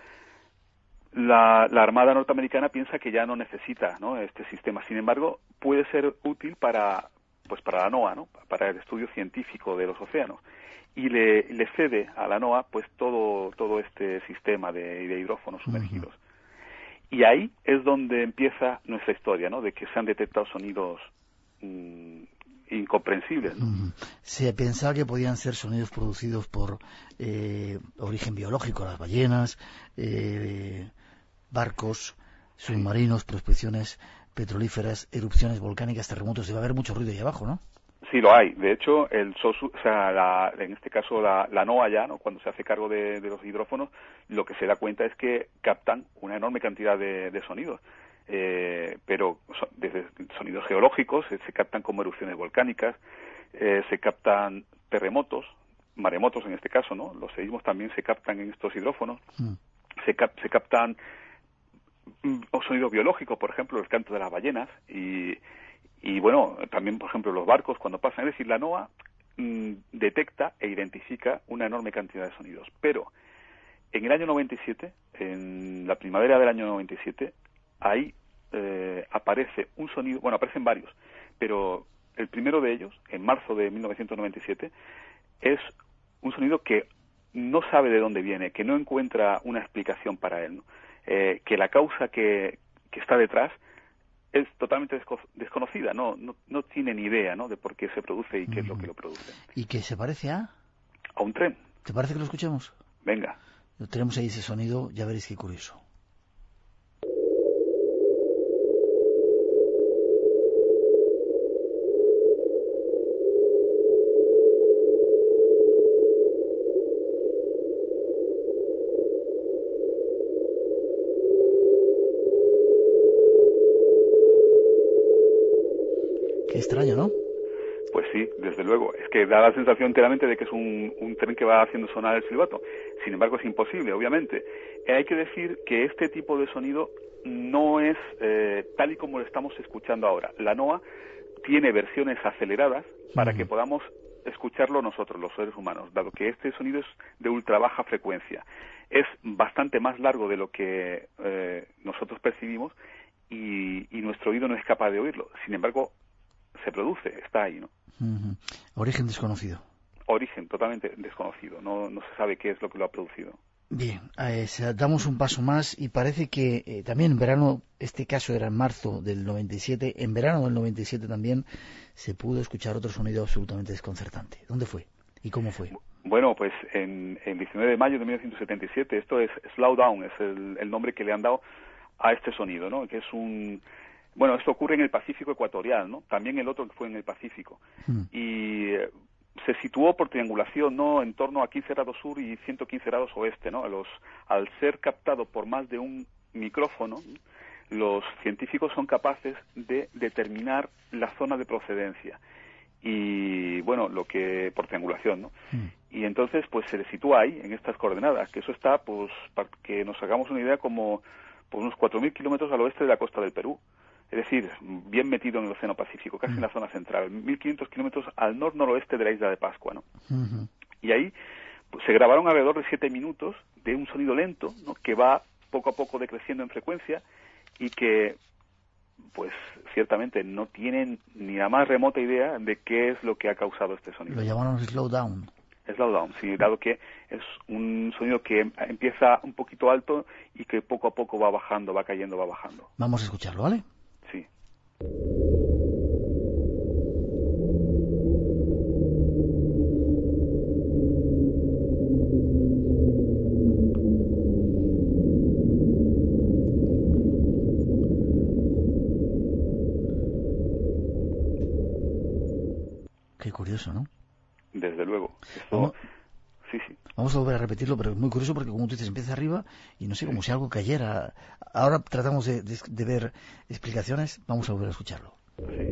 la, la Armada norteamericana piensa que ya no necesita, ¿no? Este sistema. Sin embargo, puede ser útil para pues para la NOAA, ¿no? Para el estudio científico de los océanos, y le, le cede a la NOAA pues todo todo este sistema de, de hidrófonos sumergidos. Uh-huh. Y ahí es donde empieza nuestra historia, ¿no? De que se han detectado sonidos mmm, incomprensibles, ¿no? Uh-huh. Se pensaba que podían ser sonidos producidos por eh, origen biológico, las ballenas, eh, barcos, submarinos, prospecciones petrolíferas, erupciones volcánicas, terremotos. Debe haber mucho ruido ahí abajo, ¿no? Sí, lo hay. De hecho, el SOSU, o sea, la, en este caso la, la NOAA ya, ¿no? Cuando se hace cargo de, de los hidrófonos, lo que se da cuenta es que captan una enorme cantidad de, de sonidos. Eh, pero so, desde sonidos geológicos, eh, se captan como erupciones volcánicas, eh, se captan terremotos, maremotos en este caso, ¿no? Los seísmos también se captan en estos hidrófonos. Mm. Se, cap, se captan o sonidos biológicos, por ejemplo, el canto de las ballenas, y, y bueno, también, por ejemplo, los barcos cuando pasan. Es decir, la NOAA mmm, detecta e identifica una enorme cantidad de sonidos. Pero en el año noventa y siete, en la primavera del año noventa y siete, ahí eh, aparece un sonido, bueno, aparecen varios, pero el primero de ellos, en marzo de mil novecientos noventa y siete, es un sonido que no sabe de dónde viene, que no encuentra una explicación para él, ¿no? Eh, que la causa que, que está detrás es totalmente desco- desconocida, no, no no tiene ni idea, ¿no?, de por qué se produce y qué mm. es lo que lo produce. ¿Y qué se parece a? A un tren. ¿Te parece que lo escuchemos? Venga. Tenemos ahí ese sonido, ya veréis qué curioso. Qué extraño, ¿no? Pues sí, desde luego. Es que da la sensación enteramente de que es un, un tren que va haciendo sonar el silbato. Sin embargo, es imposible, obviamente. Eh, hay que decir que este tipo de sonido no es eh, tal y como lo estamos escuchando ahora. La NOAA tiene versiones aceleradas para uh-huh. que podamos escucharlo nosotros, los seres humanos, dado que este sonido es de ultra baja frecuencia. Es bastante más largo de lo que eh, nosotros percibimos y, y nuestro oído no es capaz de oírlo. Sin embargo, se produce, está ahí, ¿no? Uh-huh. Origen desconocido. Origen totalmente desconocido, no, no se sabe qué es lo que lo ha producido. Bien, eh, damos un paso más y parece que eh, también en verano, este caso era en marzo del noventa y siete, en verano del noventa y siete también se pudo escuchar otro sonido absolutamente desconcertante. ¿Dónde fue y cómo fue? Bueno, pues en el diecinueve de mayo de mil novecientos setenta y siete, esto es Slow Down, es el, el nombre que le han dado a este sonido, ¿no? Que es un... Bueno, esto ocurre en el Pacífico ecuatorial, ¿no? También el otro que fue en el Pacífico. Hmm. Y eh, se situó por triangulación, ¿no?, en torno a quince grados sur y ciento quince grados oeste, ¿no? A los, al ser captado por más de un micrófono, los científicos son capaces de determinar la zona de procedencia. Y, bueno, lo que... por triangulación, ¿no? Hmm. Y entonces, pues se le sitúa ahí, en estas coordenadas, que eso está, pues, para que nos hagamos una idea, como por unos cuatro mil kilómetros al oeste de la costa del Perú. Es decir, bien metido en el Océano Pacífico, casi mm. en la zona central, mil quinientos kilómetros al nor-noroeste de la isla de Pascua, ¿no? Uh-huh. Y ahí pues, se grabaron alrededor de siete minutos de un sonido lento, ¿no?, que va poco a poco decreciendo en frecuencia y que, pues, ciertamente no tienen ni la más remota idea de qué es lo que ha causado este sonido. Lo llamaron slow down. Slow down, sí, dado que es un sonido que empieza un poquito alto y que poco a poco va bajando, va cayendo, va bajando. Vamos a escucharlo, ¿vale? Sí. Qué curioso, ¿no? Desde luego. Esto... ¿Cómo? Sí, sí. Vamos a volver a repetirlo, pero es muy curioso porque, como tú dices, empieza arriba y no sé, como si algo cayera. Ahora tratamos de, de, de ver explicaciones. Vamos a volver a escucharlo. Sí.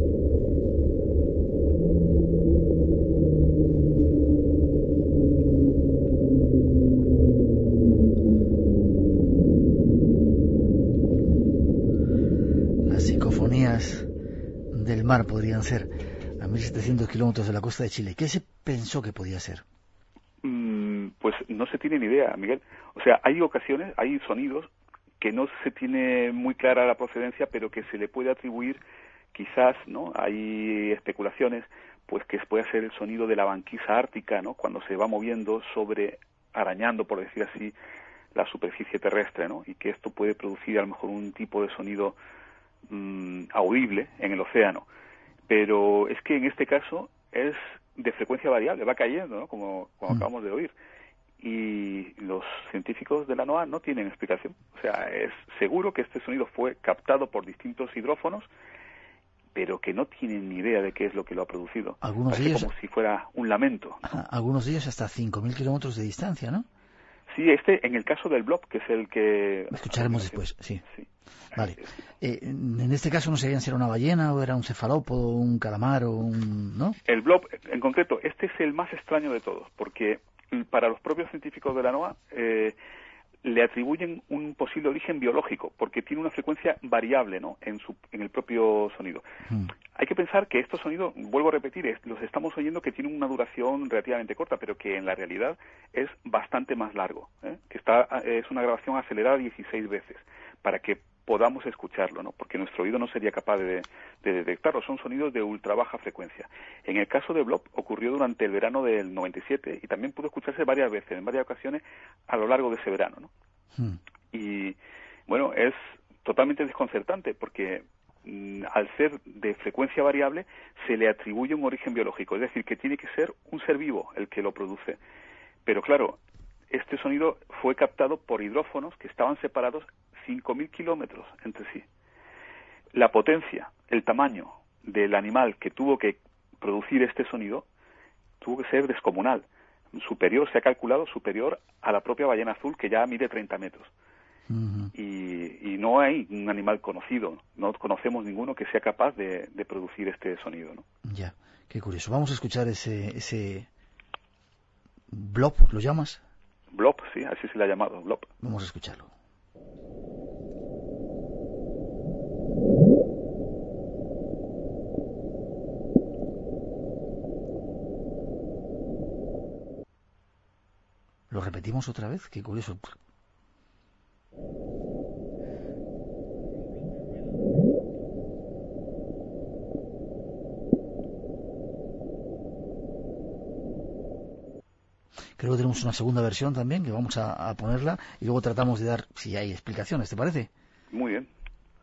Las psicofonías del mar podrían ser a mil setecientos kilómetros de la costa de Chile. ¿Qué se pensó que podía ser? Pues no se tiene ni idea, Miguel. O sea, hay ocasiones, hay sonidos que no se tiene muy clara la procedencia, pero que se le puede atribuir, quizás, ¿no? Hay especulaciones, pues que puede ser el sonido de la banquisa ártica, ¿no?, cuando se va moviendo sobre, arañando, por decir así, la superficie terrestre, ¿no? Y que esto puede producir a lo mejor un tipo de sonido mmm, audible en el océano. Pero es que en este caso es de frecuencia variable, va cayendo, ¿no?, como, como mm. acabamos de oír. Y los científicos de la NOAA no tienen explicación. O sea, es seguro que este sonido fue captado por distintos hidrófonos, pero que no tienen ni idea de qué es lo que lo ha producido. Algunos de ellos, como si fuera un lamento, ¿no? Ajá, algunos de ellos hasta cinco mil kilómetros de distancia, ¿no? Sí, este en el caso del blob, que es el que... Lo escucharemos después, sí. sí. Vale. Eh, en este caso no sabían si era una ballena o era un cefalópodo, un calamar o un... ¿no? El blob, en concreto, este es el más extraño de todos, porque para los propios científicos de la NOAA eh, le atribuyen un posible origen biológico, porque tiene una frecuencia variable, ¿no?, en, su, en el propio sonido. Hmm. Hay que pensar que estos sonidos, vuelvo a repetir, es, los estamos oyendo que tienen una duración relativamente corta, pero que en la realidad es bastante más largo, ¿eh? Que está, es una grabación acelerada dieciséis veces, para que podamos escucharlo, ¿no? Porque nuestro oído no sería capaz de, de detectarlo. Son sonidos de ultra baja frecuencia. En el caso de Blob ocurrió durante el verano del noventa y siete y también pudo escucharse varias veces, en varias ocasiones a lo largo de ese verano, ¿no? Hmm. Y bueno, es totalmente desconcertante porque mm, al ser de frecuencia variable se le atribuye un origen biológico, es decir, que tiene que ser un ser vivo el que lo produce. Pero claro, este sonido fue captado por hidrófonos que estaban separados cinco mil kilómetros entre sí. La potencia, el tamaño del animal que tuvo que producir este sonido tuvo que ser descomunal. Superior, se ha calculado, superior a la propia ballena azul, que ya mide treinta metros. Uh-huh. Y, y no hay un animal conocido, no conocemos ninguno que sea capaz de, de producir este sonido, ¿no? Ya, qué curioso. Vamos a escuchar ese, ese blob, ¿lo llamas? Blob, sí, así se le ha llamado, blob. Vamos a escucharlo. ¿Lo repetimos otra vez? Qué curioso. Creo que tenemos una segunda versión también, que vamos a, a ponerla, y luego tratamos de dar, si hay explicaciones, ¿te parece? Muy bien.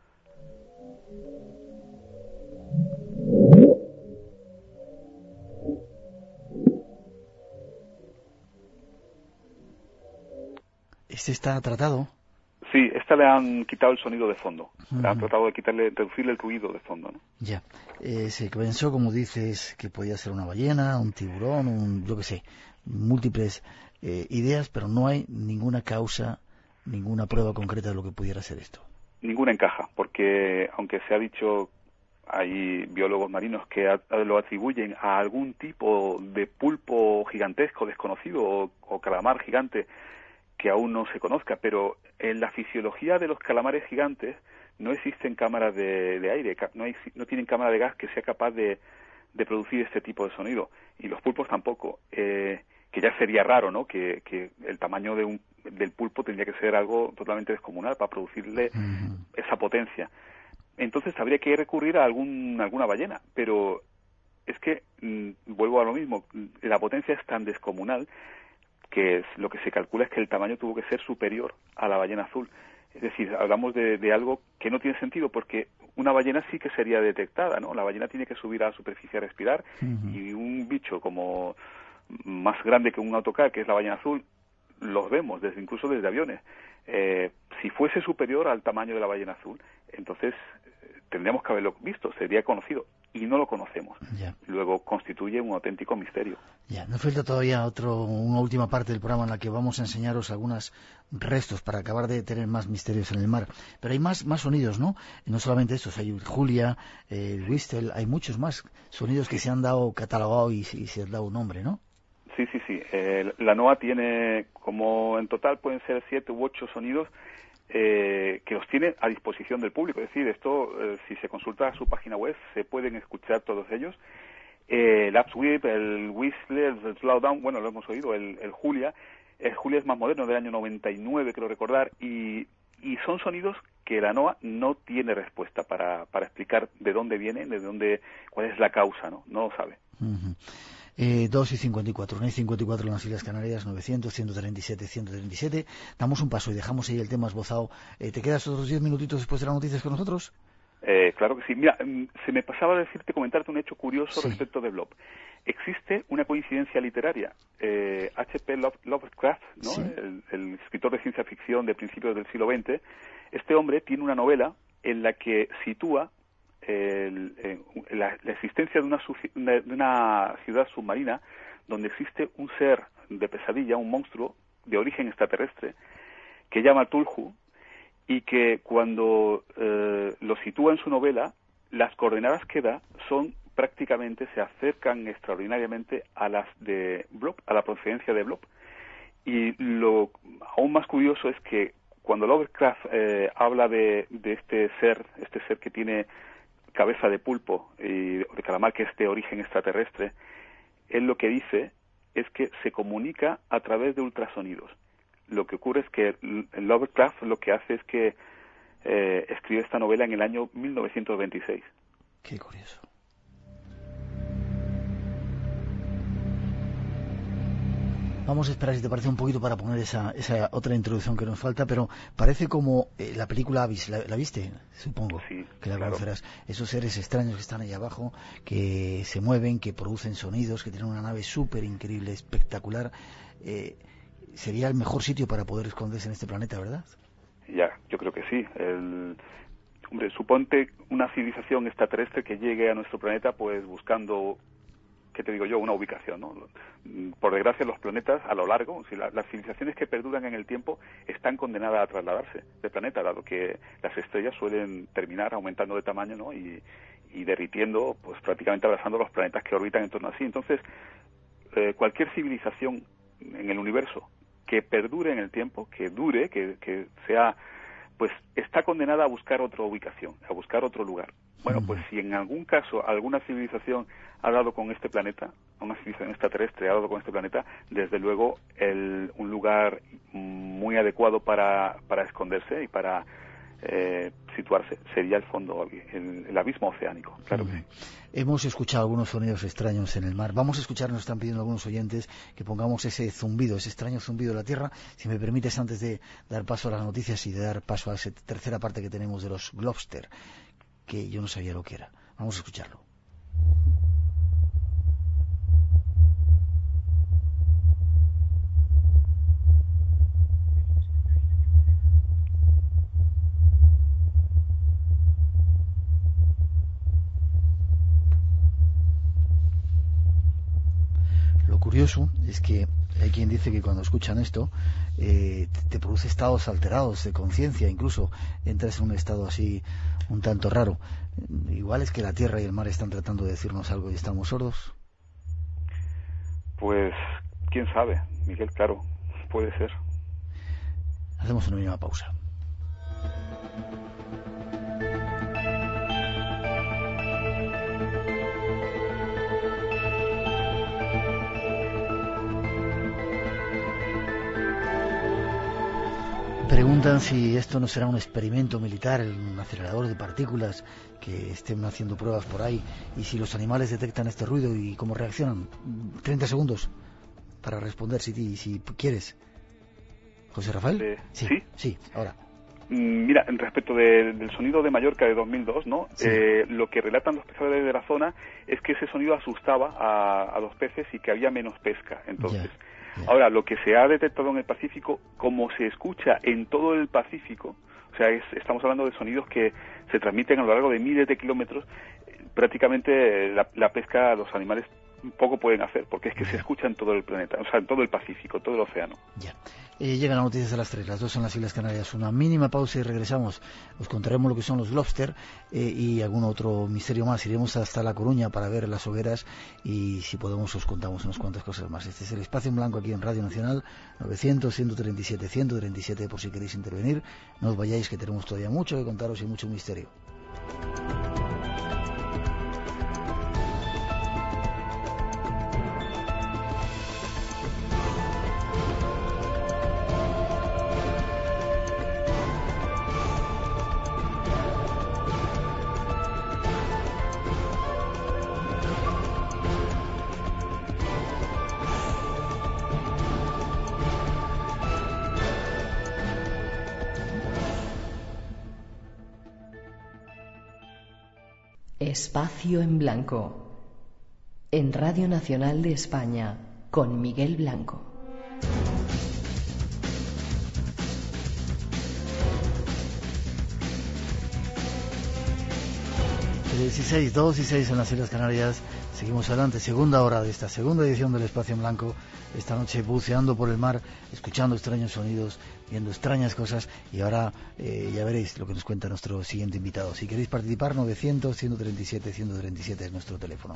¿Este está tratado? Sí, esta le han quitado el sonido de fondo. Uh-huh. Le han tratado de quitarle, reducirle el ruido de fondo, ¿no? Ya. Eh, se pensó, como dices, que podía ser una ballena, un tiburón, un, yo qué sé, múltiples eh, ideas, pero no hay ninguna causa, ninguna prueba concreta de lo que pudiera ser esto. Ninguna encaja, porque aunque se ha dicho, hay biólogos marinos que a, a lo atribuyen a algún tipo de pulpo gigantesco desconocido o, o calamar gigante que aún no se conozca, pero en la fisiología de los calamares gigantes no existen cámaras de, de aire, no, hay, no tienen cámara de gas que sea capaz de, de producir este tipo de sonido, y los pulpos tampoco, eh, que ya sería raro, ¿no? Que, que el tamaño de un, del pulpo tendría que ser algo totalmente descomunal para producirle uh-huh. esa potencia. Entonces habría que recurrir a algún, alguna ballena, pero es que, mmm, vuelvo a lo mismo, la potencia es tan descomunal que es, lo que se calcula es que el tamaño tuvo que ser superior a la ballena azul. Es decir, hablamos de, de algo que no tiene sentido, porque una ballena sí que sería detectada, ¿no? La ballena tiene que subir a la superficie a respirar, uh-huh. y un bicho como más grande que un autocar, que es la ballena azul, los vemos desde incluso desde aviones. Eh, si fuese superior al tamaño de la ballena azul, entonces eh, tendríamos que haberlo visto, sería conocido, y no lo conocemos. Yeah. Luego constituye un auténtico misterio. Ya, nos falta todavía otro, una última parte del programa en la que vamos a enseñaros algunos restos para acabar de tener más misterios en el mar. Pero hay más, más sonidos, ¿no? No solamente estos, hay Julia, eh, el whistle, hay muchos más sonidos que se han dado catalogado y, y se han dado un nombre, ¿no? Sí, sí, sí. Eh, la NOAA tiene, como en total pueden ser siete u ocho sonidos eh, que los tiene a disposición del público. Es decir, esto, eh, si se consulta su página web, se pueden escuchar todos ellos. Eh, el Upsweep, el Whistler, el Slowdown, bueno, lo hemos oído, el, el Julia. El Julia es más moderno, del año noventa y nueve, creo recordar, y, y son sonidos que la NOAA no tiene respuesta para, para explicar de dónde vienen, de dónde, cuál es la causa, ¿no? No lo sabe. Uh-huh. Eh, dos y cincuenta y cuatro, una y cincuenta y cuatro en las Islas Canarias, novecientos, ciento treinta y siete, ciento treinta y siete. Damos un paso y dejamos ahí el tema esbozado. Eh, ¿Te quedas otros diez minutitos después de las noticias con nosotros? Eh, claro que sí. Mira, se me pasaba a decirte, comentarte un hecho curioso sí. respecto de Blob. Existe una coincidencia literaria. Eh, H P Lovecraft, ¿no? Sí. el, el escritor de ciencia ficción de principios del siglo veinte, este hombre tiene una novela en la que sitúa el, eh, la, la existencia de una, de una ciudad submarina donde existe un ser de pesadilla, un monstruo de origen extraterrestre que llama Tulhu, y que cuando eh, lo sitúa en su novela, las coordenadas que da son prácticamente, se acercan extraordinariamente a las de Blob, a la procedencia de Blob. Y lo aún más curioso es que cuando Lovecraft eh, habla de, de este ser, este ser que tiene cabeza de pulpo y de calamar, que es de origen extraterrestre, él lo que dice es que se comunica a través de ultrasonidos. Lo que ocurre es que Lovecraft lo que hace es que eh, escribió esta novela en el año mil novecientos veintiséis. Qué curioso. Vamos a esperar, si te parece, un poquito para poner esa, esa otra introducción que nos falta, pero parece como eh, la película Abyss. ¿La, la viste? Supongo sí, que la claro. conocerás. Esos seres extraños que están ahí abajo, que se mueven, que producen sonidos, que tienen una nave súper increíble, espectacular. Eh, sería el mejor sitio para poder esconderse en este planeta, ¿verdad? Ya, yo creo que sí. El... Hombre, suponte una civilización extraterrestre que llegue a nuestro planeta pues buscando... ¿Qué te digo yo? Una ubicación, ¿no? Por desgracia, los planetas a lo largo, si la, las civilizaciones que perduran en el tiempo están condenadas a trasladarse del planeta, dado que las estrellas suelen terminar aumentando de tamaño, ¿no? Y, y derritiendo, pues prácticamente abrazando los planetas que orbitan en torno a sí. Entonces, eh, cualquier civilización en el universo que perdure en el tiempo, que dure, que, que sea, pues está condenada a buscar otra ubicación, a buscar otro lugar. Bueno, pues si en algún caso alguna civilización ha dado con este planeta, una civilización extraterrestre ha dado con este planeta, desde luego el, un lugar muy adecuado para, para esconderse y para eh, situarse sería el fondo, el, el abismo oceánico, claro que sí. Hemos escuchado algunos sonidos extraños en el mar. Vamos a escuchar, nos están pidiendo algunos oyentes que pongamos ese zumbido, ese extraño zumbido de la Tierra. Si me permites, antes de dar paso a las noticias y de dar paso a esa tercera parte que tenemos de los Globster, que yo no sabía lo que era. Vamos a escucharlo. Lo curioso es que hay quien dice que cuando escuchan esto eh, te produce estados alterados de conciencia, incluso entras en un estado así un tanto raro. Igual es que la tierra y el mar están tratando de decirnos algo y estamos sordos. Pues quién sabe, Miguel, claro, puede ser. Hacemos una mínima pausa. Preguntan si esto no será un experimento militar, un acelerador de partículas, que estén haciendo pruebas por ahí, y si los animales detectan este ruido y cómo reaccionan. treinta segundos para responder si, si quieres. ¿José Rafael? Eh, sí, sí. Sí, ahora. Mira, en respecto de, del sonido de Mallorca de dos mil dos, ¿no? Sí. Eh, lo que relatan los pescadores de la zona es que ese sonido asustaba a, a los peces y que había menos pesca. Entonces, Ya, ya. ahora, lo que se ha detectado en el Pacífico, como se escucha en todo el Pacífico, o sea, es, estamos hablando de sonidos que se transmiten a lo largo de miles de kilómetros, eh, prácticamente la, la pesca, los animales poco pueden hacer, porque es que Ya. se escucha en todo el planeta, o sea, en todo el Pacífico, todo el océano. Ya. Eh, llegan las noticias a las tres, las dos en las Islas Canarias. Una mínima pausa y regresamos. Os contaremos lo que son los Globster eh, y algún otro misterio más. Iremos hasta La Coruña para ver las hogueras y si podemos os contamos unas cuantas cosas más. Este es el Espacio en Blanco aquí en Radio Nacional, novecientos, ciento treinta y siete, ciento treinta y siete por si queréis intervenir. No os vayáis, que tenemos todavía mucho que contaros y mucho misterio. Espacio en Blanco, en Radio Nacional de España, con Miguel Blanco. dieciséis, dos y seis en las Islas Canarias. Seguimos adelante, segunda hora de esta segunda edición del Espacio en Blanco. Esta noche buceando por el mar, escuchando extraños sonidos, viendo extrañas cosas. Y ahora eh, ya veréis lo que nos cuenta nuestro siguiente invitado. Si queréis participar, novecientos, ciento treinta y siete, ciento treinta y siete es nuestro teléfono.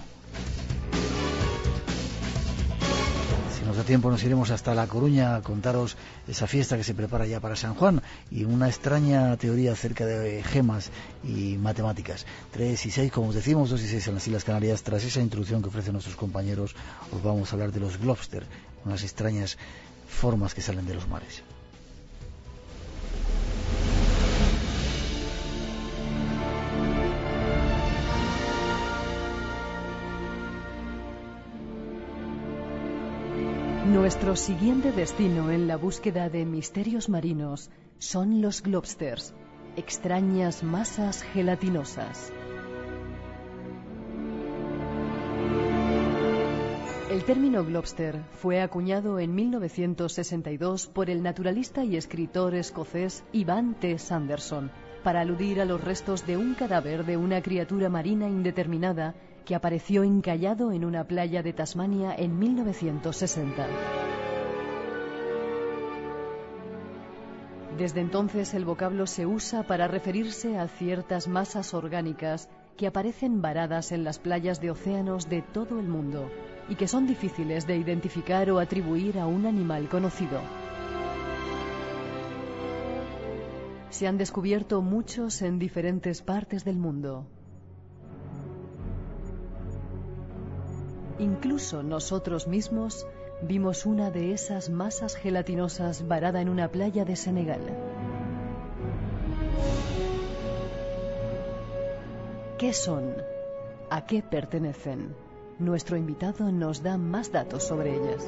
Si nos da tiempo nos iremos hasta La Coruña a contaros esa fiesta que se prepara ya para San Juan y una extraña teoría acerca de gemas y matemáticas. tres y seis, como os decimos, dos y seis en las Islas Canarias. Tras esa introducción que ofrecen nuestros compañeros, os vamos a hablar de los Globster, unas extrañas formas que salen de los mares. Nuestro siguiente destino en la búsqueda de misterios marinos son los globsters, extrañas masas gelatinosas. El término globster fue acuñado en mil novecientos sesenta y dos por el naturalista y escritor escocés Ivan T. Sanderson, para aludir a los restos de un cadáver de una criatura marina indeterminada que apareció encallado en una playa de Tasmania en mil novecientos sesenta. Desde entonces el vocablo se usa para referirse a ciertas masas orgánicas que aparecen varadas en las playas de océanos de todo el mundo y que son difíciles de identificar o atribuir a un animal conocido. Se han descubierto muchos en diferentes partes del mundo. Incluso nosotros mismos vimos una de esas masas gelatinosas varada en una playa de Senegal. ¿Qué son? ¿A qué pertenecen? Nuestro invitado nos da más datos sobre ellas.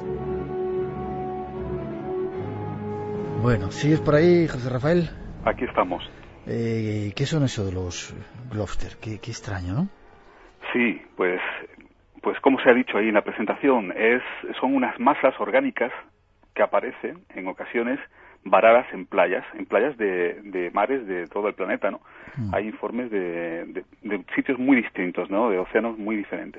Bueno, ¿sigues por ahí, José Rafael? Aquí estamos. Eh, ¿Qué son eso de los globster? Qué, qué extraño, ¿no? Sí, pues, pues como se ha dicho ahí en la presentación, es, son unas masas orgánicas que aparecen en ocasiones varadas en playas, en playas de, de mares de todo el planeta, ¿no? Mm. Hay informes de, de, de sitios muy distintos, ¿no? De océanos muy diferentes.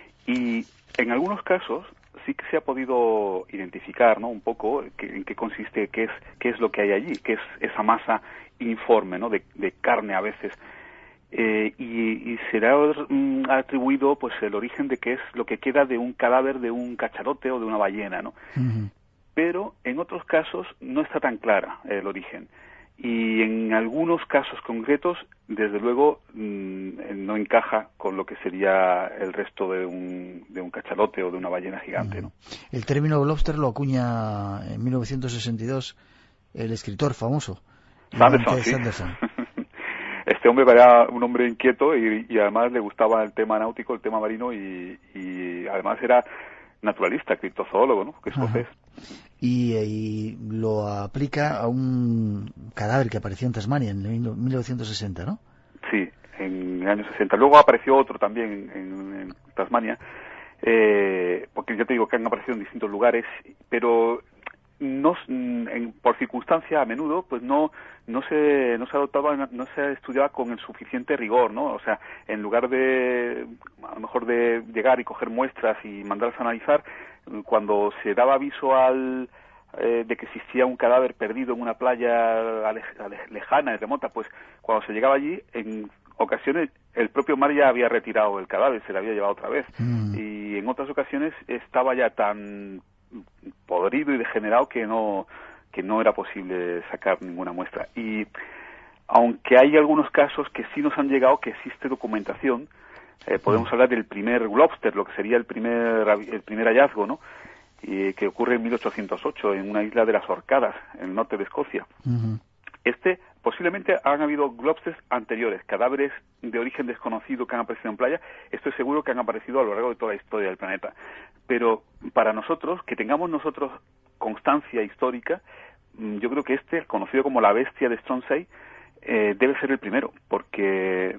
Y en algunos casos sí que se ha podido identificar, ¿no? Un poco que, en qué consiste, qué es, qué es lo que hay allí, qué es esa masa informe, ¿no? De, de carne a veces. Eh, y, y será mm, atribuido, pues, el origen de qué es lo que queda de un cadáver de un cachalote o de una ballena, ¿no? Uh-huh. Pero en otros casos no está tan clara el origen. Y en algunos casos concretos, desde luego, mmm, no encaja con lo que sería el resto de un, de un cachalote o de una ballena gigante, ¿no? El término globster lo acuña en mil novecientos sesenta y dos el escritor famoso, Sanderson. Sí. Sanderson. Este hombre era un hombre inquieto y, y además le gustaba el tema náutico, el tema marino y, y además era naturalista, criptozoólogo, ¿no? Que es escocés. Y, y lo aplica a un cadáver que apareció en Tasmania en mil novecientos sesenta, ¿no? Sí, en el año sesenta. Luego apareció otro también en, en Tasmania, eh, porque ya te digo que han aparecido en distintos lugares, pero no, en, por circunstancia a menudo, pues no no se no se adoptaba, no se estudiaba con el suficiente rigor, ¿no? O sea, en lugar de a lo mejor de llegar y coger muestras y mandarlas a analizar, cuando se daba aviso al eh, de que existía un cadáver perdido en una playa ale, ale, lejana y remota, pues cuando se llegaba allí, en ocasiones el propio mar ya había retirado el cadáver, se lo había llevado otra vez, mm. y en otras ocasiones estaba ya tan podrido y degenerado que no que no era posible sacar ninguna muestra. Y aunque hay algunos casos que sí nos han llegado, que existe documentación, eh, podemos mm. hablar del primer globster, lo que sería el primer el primer hallazgo, ¿no? Y que ocurre en mil ochocientos ocho en una isla de las Orcadas, en el norte de Escocia. Mm-hmm. Este, posiblemente han habido globsters anteriores, cadáveres de origen desconocido que han aparecido en playa. Estoy seguro que han aparecido a lo largo de toda la historia del planeta. Pero para nosotros, que tengamos nosotros constancia histórica, yo creo que este, conocido como la bestia de Stronsay, eh, debe ser el primero, porque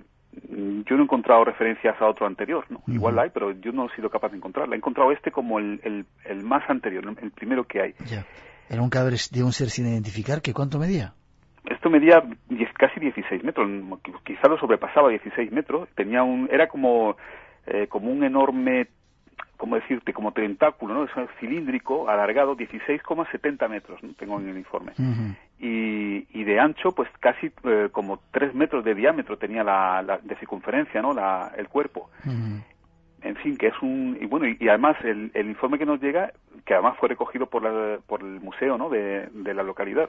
yo no he encontrado referencias a otro anterior, ¿no? Uh-huh. Igual la hay, pero yo no he sido capaz de encontrarla. He encontrado este como el, el, el más anterior, el primero que hay. Ya. Era un cadáver de un ser sin identificar, ¿que cuánto medía? Esto medía diez, casi dieciséis metros, quizá lo sobrepasaba dieciséis metros. Tenía un, era como, eh, como un enorme, ¿cómo decirte? Como tentáculo, ¿no? Es cilíndrico, alargado, dieciséis coma setenta metros, ¿no? Tengo en el informe. Uh-huh. Y, y de ancho, pues casi eh, como tres metros de diámetro tenía la, la de circunferencia, ¿no? La, el cuerpo. Uh-huh. En fin, que es un... Y bueno, y, y además el, el informe que nos llega, que además fue recogido por, la, por el museo, ¿no? De, de la localidad,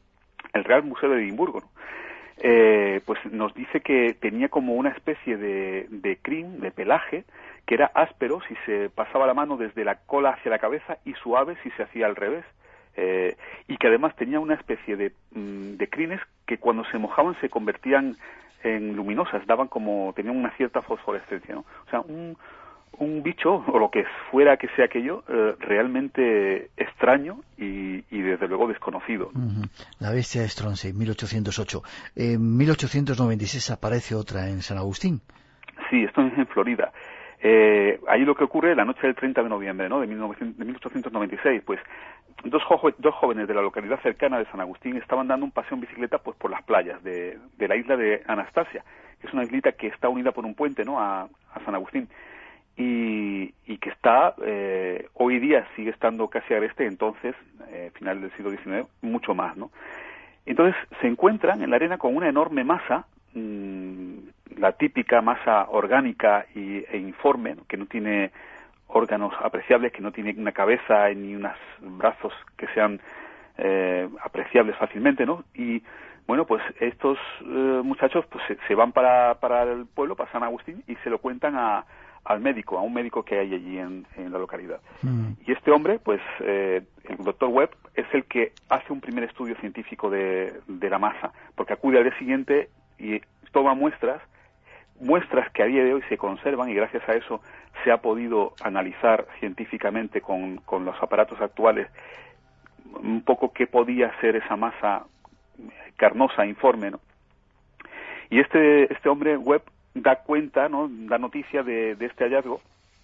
el Real Museo de Edimburgo, ¿no? Eh, pues nos dice que tenía como una especie de, de crin, de pelaje, que era áspero si se pasaba la mano desde la cola hacia la cabeza y suave si se hacía al revés. Eh, y que además tenía una especie de, de crines que cuando se mojaban se convertían en luminosas, daban como, tenían una cierta fosforescencia, ¿no? O sea, un, un bicho, o lo que fuera que sea aquello, eh, realmente extraño y, y desde luego desconocido. Uh-huh. La bestia de Stronsay, mil ochocientos ocho. En mil ochocientos noventa y seis aparece otra en San Agustín. Sí, esto es en Florida. Eh, ahí lo que ocurre la noche del treinta de noviembre, ¿no?, de, mil novecientos, de mil ochocientos noventa y seis, pues dos, jo- dos jóvenes de la localidad cercana de San Agustín estaban dando un paseo en bicicleta pues por las playas de, de la isla de Anastasia, que es una islita que está unida por un puente, ¿no?, a, a San Agustín. Y, y que está, eh, hoy día sigue estando casi agreste, entonces, eh, final del siglo diecinueve, mucho más, ¿no? Entonces se encuentran en la arena con una enorme masa, mmm, la típica masa orgánica y, e informe, ¿no?, que no tiene órganos apreciables, que no tiene una cabeza ni unos brazos que sean eh, apreciables fácilmente, ¿no? Y bueno, pues estos eh, muchachos pues se, se van para, para el pueblo, para San Agustín, y se lo cuentan a al médico, a un médico que hay allí en, en la localidad. Mm. Y este hombre, pues, eh, el doctor Webb, es el que hace un primer estudio científico de, de la masa, porque acude al día siguiente y toma muestras, muestras que a día de hoy se conservan, y gracias a eso se ha podido analizar científicamente con, con los aparatos actuales un poco qué podía ser esa masa carnosa, informe, ¿no? Y este, este hombre, Webb, da cuenta, ¿no?, da noticia de, de este hallazgo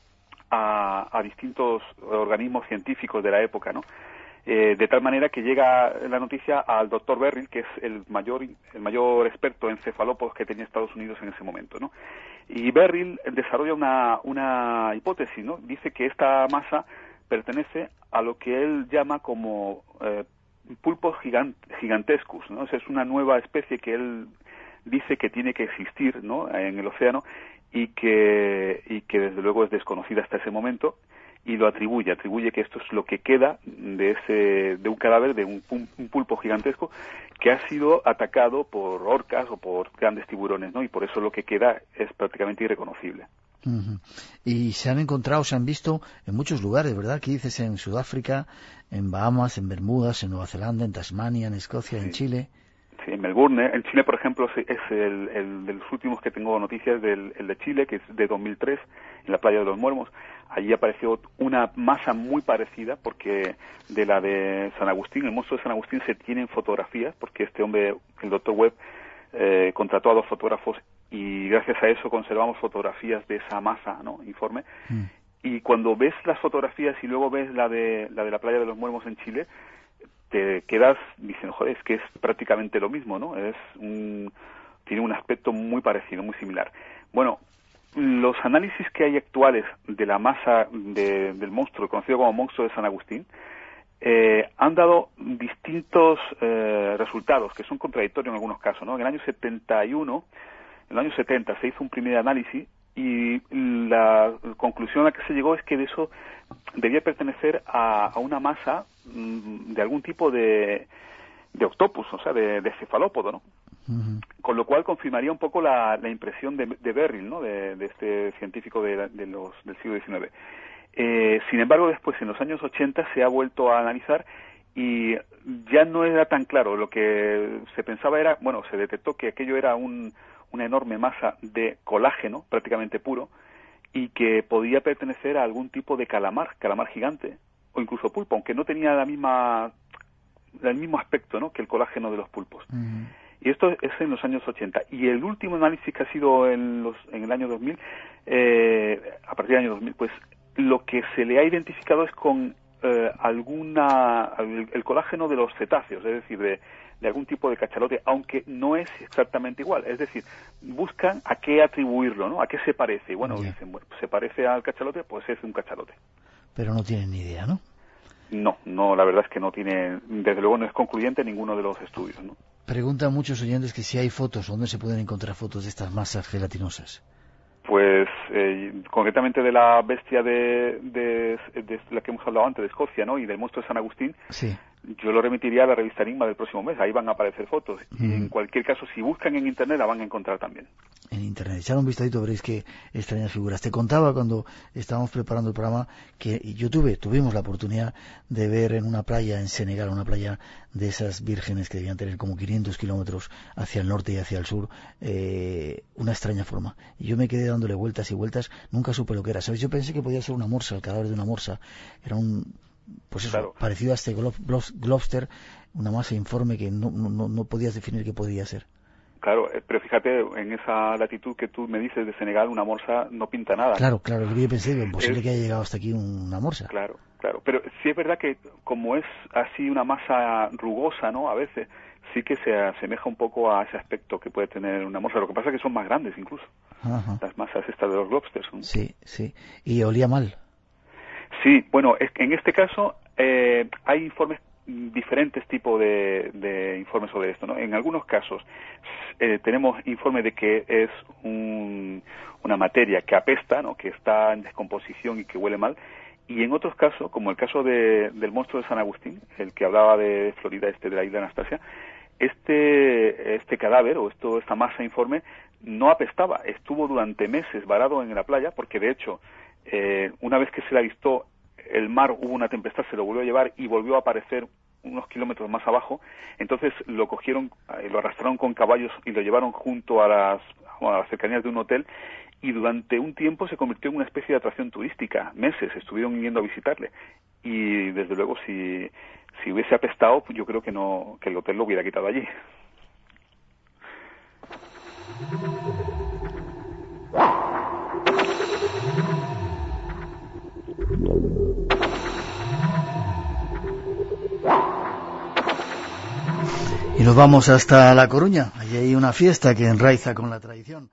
a, a distintos organismos científicos de la época, ¿no? Eh, de tal manera que llega la noticia al doctor Beryl, que es el mayor el mayor experto en cefalópodos que tenía Estados Unidos en ese momento, ¿no? Y Beryl desarrolla una, una hipótesis, ¿no? Dice que esta masa pertenece a lo que él llama como eh, pulpos gigant, gigantescus, ¿no? O sea, es una nueva especie que él dice que tiene que existir, ¿no?, en el océano, y que y que desde luego es desconocida hasta ese momento, y lo atribuye, atribuye que esto es lo que queda de ese de un cadáver de un, un pulpo gigantesco que ha sido atacado por orcas o por grandes tiburones, ¿no? Y por eso lo que queda es prácticamente irreconocible. Uh-huh. Y se han encontrado, se han visto en muchos lugares, ¿verdad? Aquí dices en Sudáfrica, en Bahamas, en Bermudas, en Nueva Zelanda, en Tasmania, en Escocia, sí. En Chile. Sí, en Melbourne. En Chile, por ejemplo, es el, el de los últimos que tengo noticias, del el de Chile, que es de dos mil tres, en la playa de los Muermos. Allí apareció una masa muy parecida, porque de la de San Agustín, el monstruo de San Agustín, se tienen fotografías, porque este hombre, el doctor Webb, eh, contrató a dos fotógrafos, y gracias a eso conservamos fotografías de esa masa, ¿no?, informe. Mm. Y cuando ves las fotografías y luego ves la de la de la playa de los Muermos en Chile, te quedas diciendo, joder, es que es prácticamente lo mismo, ¿no? Es un, tiene un aspecto muy parecido, muy similar. Bueno, los análisis que hay actuales de la masa de, del monstruo, conocido como monstruo de San Agustín, eh, han dado distintos eh, resultados, que son contradictorios en algunos casos, ¿no? En el año setenta y uno, en el año setenta, se hizo un primer análisis, y la conclusión a la que se llegó es que de eso debía pertenecer a, a una masa de algún tipo de, de octopus, o sea, de, de cefalópodo, ¿no? Uh-huh. Con lo cual confirmaría un poco la, la impresión de, de Beryl, ¿no?, de, de este científico de, de los, del siglo diecinueve. Eh, sin embargo, después, en los años ochenta, se ha vuelto a analizar y ya no era tan claro. Lo que se pensaba era, bueno, se detectó que aquello era un una enorme masa de colágeno, prácticamente puro, y que podía pertenecer a algún tipo de calamar, calamar gigante, o incluso pulpo, aunque no tenía la misma, el mismo aspecto, ¿no?, que el colágeno de los pulpos. Uh-huh. Y esto es en los años ochenta. Y el último análisis que ha sido en, los, en el año dos mil, eh, a partir del año dos mil, pues lo que se le ha identificado es con eh, alguna, el, el colágeno de los cetáceos, es decir, de de algún tipo de cachalote, aunque no es exactamente igual. Es decir, buscan a qué atribuirlo, ¿no? A qué se parece. Y bueno, yeah. dicen, bueno, se parece al cachalote, pues es un cachalote. Pero no tienen ni idea, ¿no? No, no, la verdad es que no tiene, desde luego no es concluyente ninguno de los estudios, ¿no? Preguntan muchos oyentes que si hay fotos, ¿dónde se pueden encontrar fotos de estas masas gelatinosas? Pues, eh, concretamente de la bestia de, de, de la que hemos hablado antes, de Escocia, ¿no?, y del monstruo de San Agustín, sí. yo lo remitiría a la revista Enigma del próximo mes, ahí van a aparecer fotos. Mm. Y en cualquier caso, si buscan en Internet, la van a encontrar también. En Internet, echar un vistadito, veréis qué extrañas figuras. Te contaba cuando estábamos preparando el programa que yo tuve, tuvimos la oportunidad de ver en una playa en Senegal, una playa de esas vírgenes que debían tener como quinientos kilómetros hacia el norte y hacia el sur, eh, una extraña forma. Y yo me quedé dándole vueltas y vueltas, nunca supe lo que era. ¿Sabes? Yo pensé que podía ser una morsa, el cadáver de una morsa. Era un... pues eso, claro, parecido a este glob, glob, globster, una masa informe que no, no, no podías definir qué podía ser. Claro, pero fíjate, en esa latitud que tú me dices de Senegal, una morsa no pinta nada. Claro, claro, yo pensé que imposible es... que haya llegado hasta aquí una morsa. Claro, claro, pero sí es verdad que como es así una masa rugosa, ¿no? A veces sí que se asemeja un poco a ese aspecto que puede tener una morsa. Lo que pasa es que son más grandes incluso, Ajá. las masas estas de los lobsters, ¿no? Sí, sí, y olía mal. Sí, bueno, es que en este caso eh, hay informes, diferentes tipos de, de informes sobre esto, ¿no? En algunos casos eh, tenemos informe de que es un, una materia que apesta, ¿no? Que está en descomposición y que huele mal, y en otros casos, como el caso de, del monstruo de San Agustín, el que hablaba de Florida, este de la isla Anastasia, este este cadáver o esto esta masa informe no apestaba, estuvo durante meses varado en la playa, porque de hecho Eh, una vez que se le avistó el mar, hubo una tempestad, se lo volvió a llevar y volvió a aparecer unos kilómetros más abajo. Entonces lo cogieron, eh, lo arrastraron con caballos y lo llevaron junto a las, bueno, a las cercanías de un hotel, y durante un tiempo se convirtió en una especie de atracción turística. Meses estuvieron yendo a visitarle, y desde luego si si hubiese apestado, pues yo creo que no que el hotel lo hubiera quitado allí. Y nos vamos hasta La Coruña. Allí hay una fiesta que enraiza con la tradición.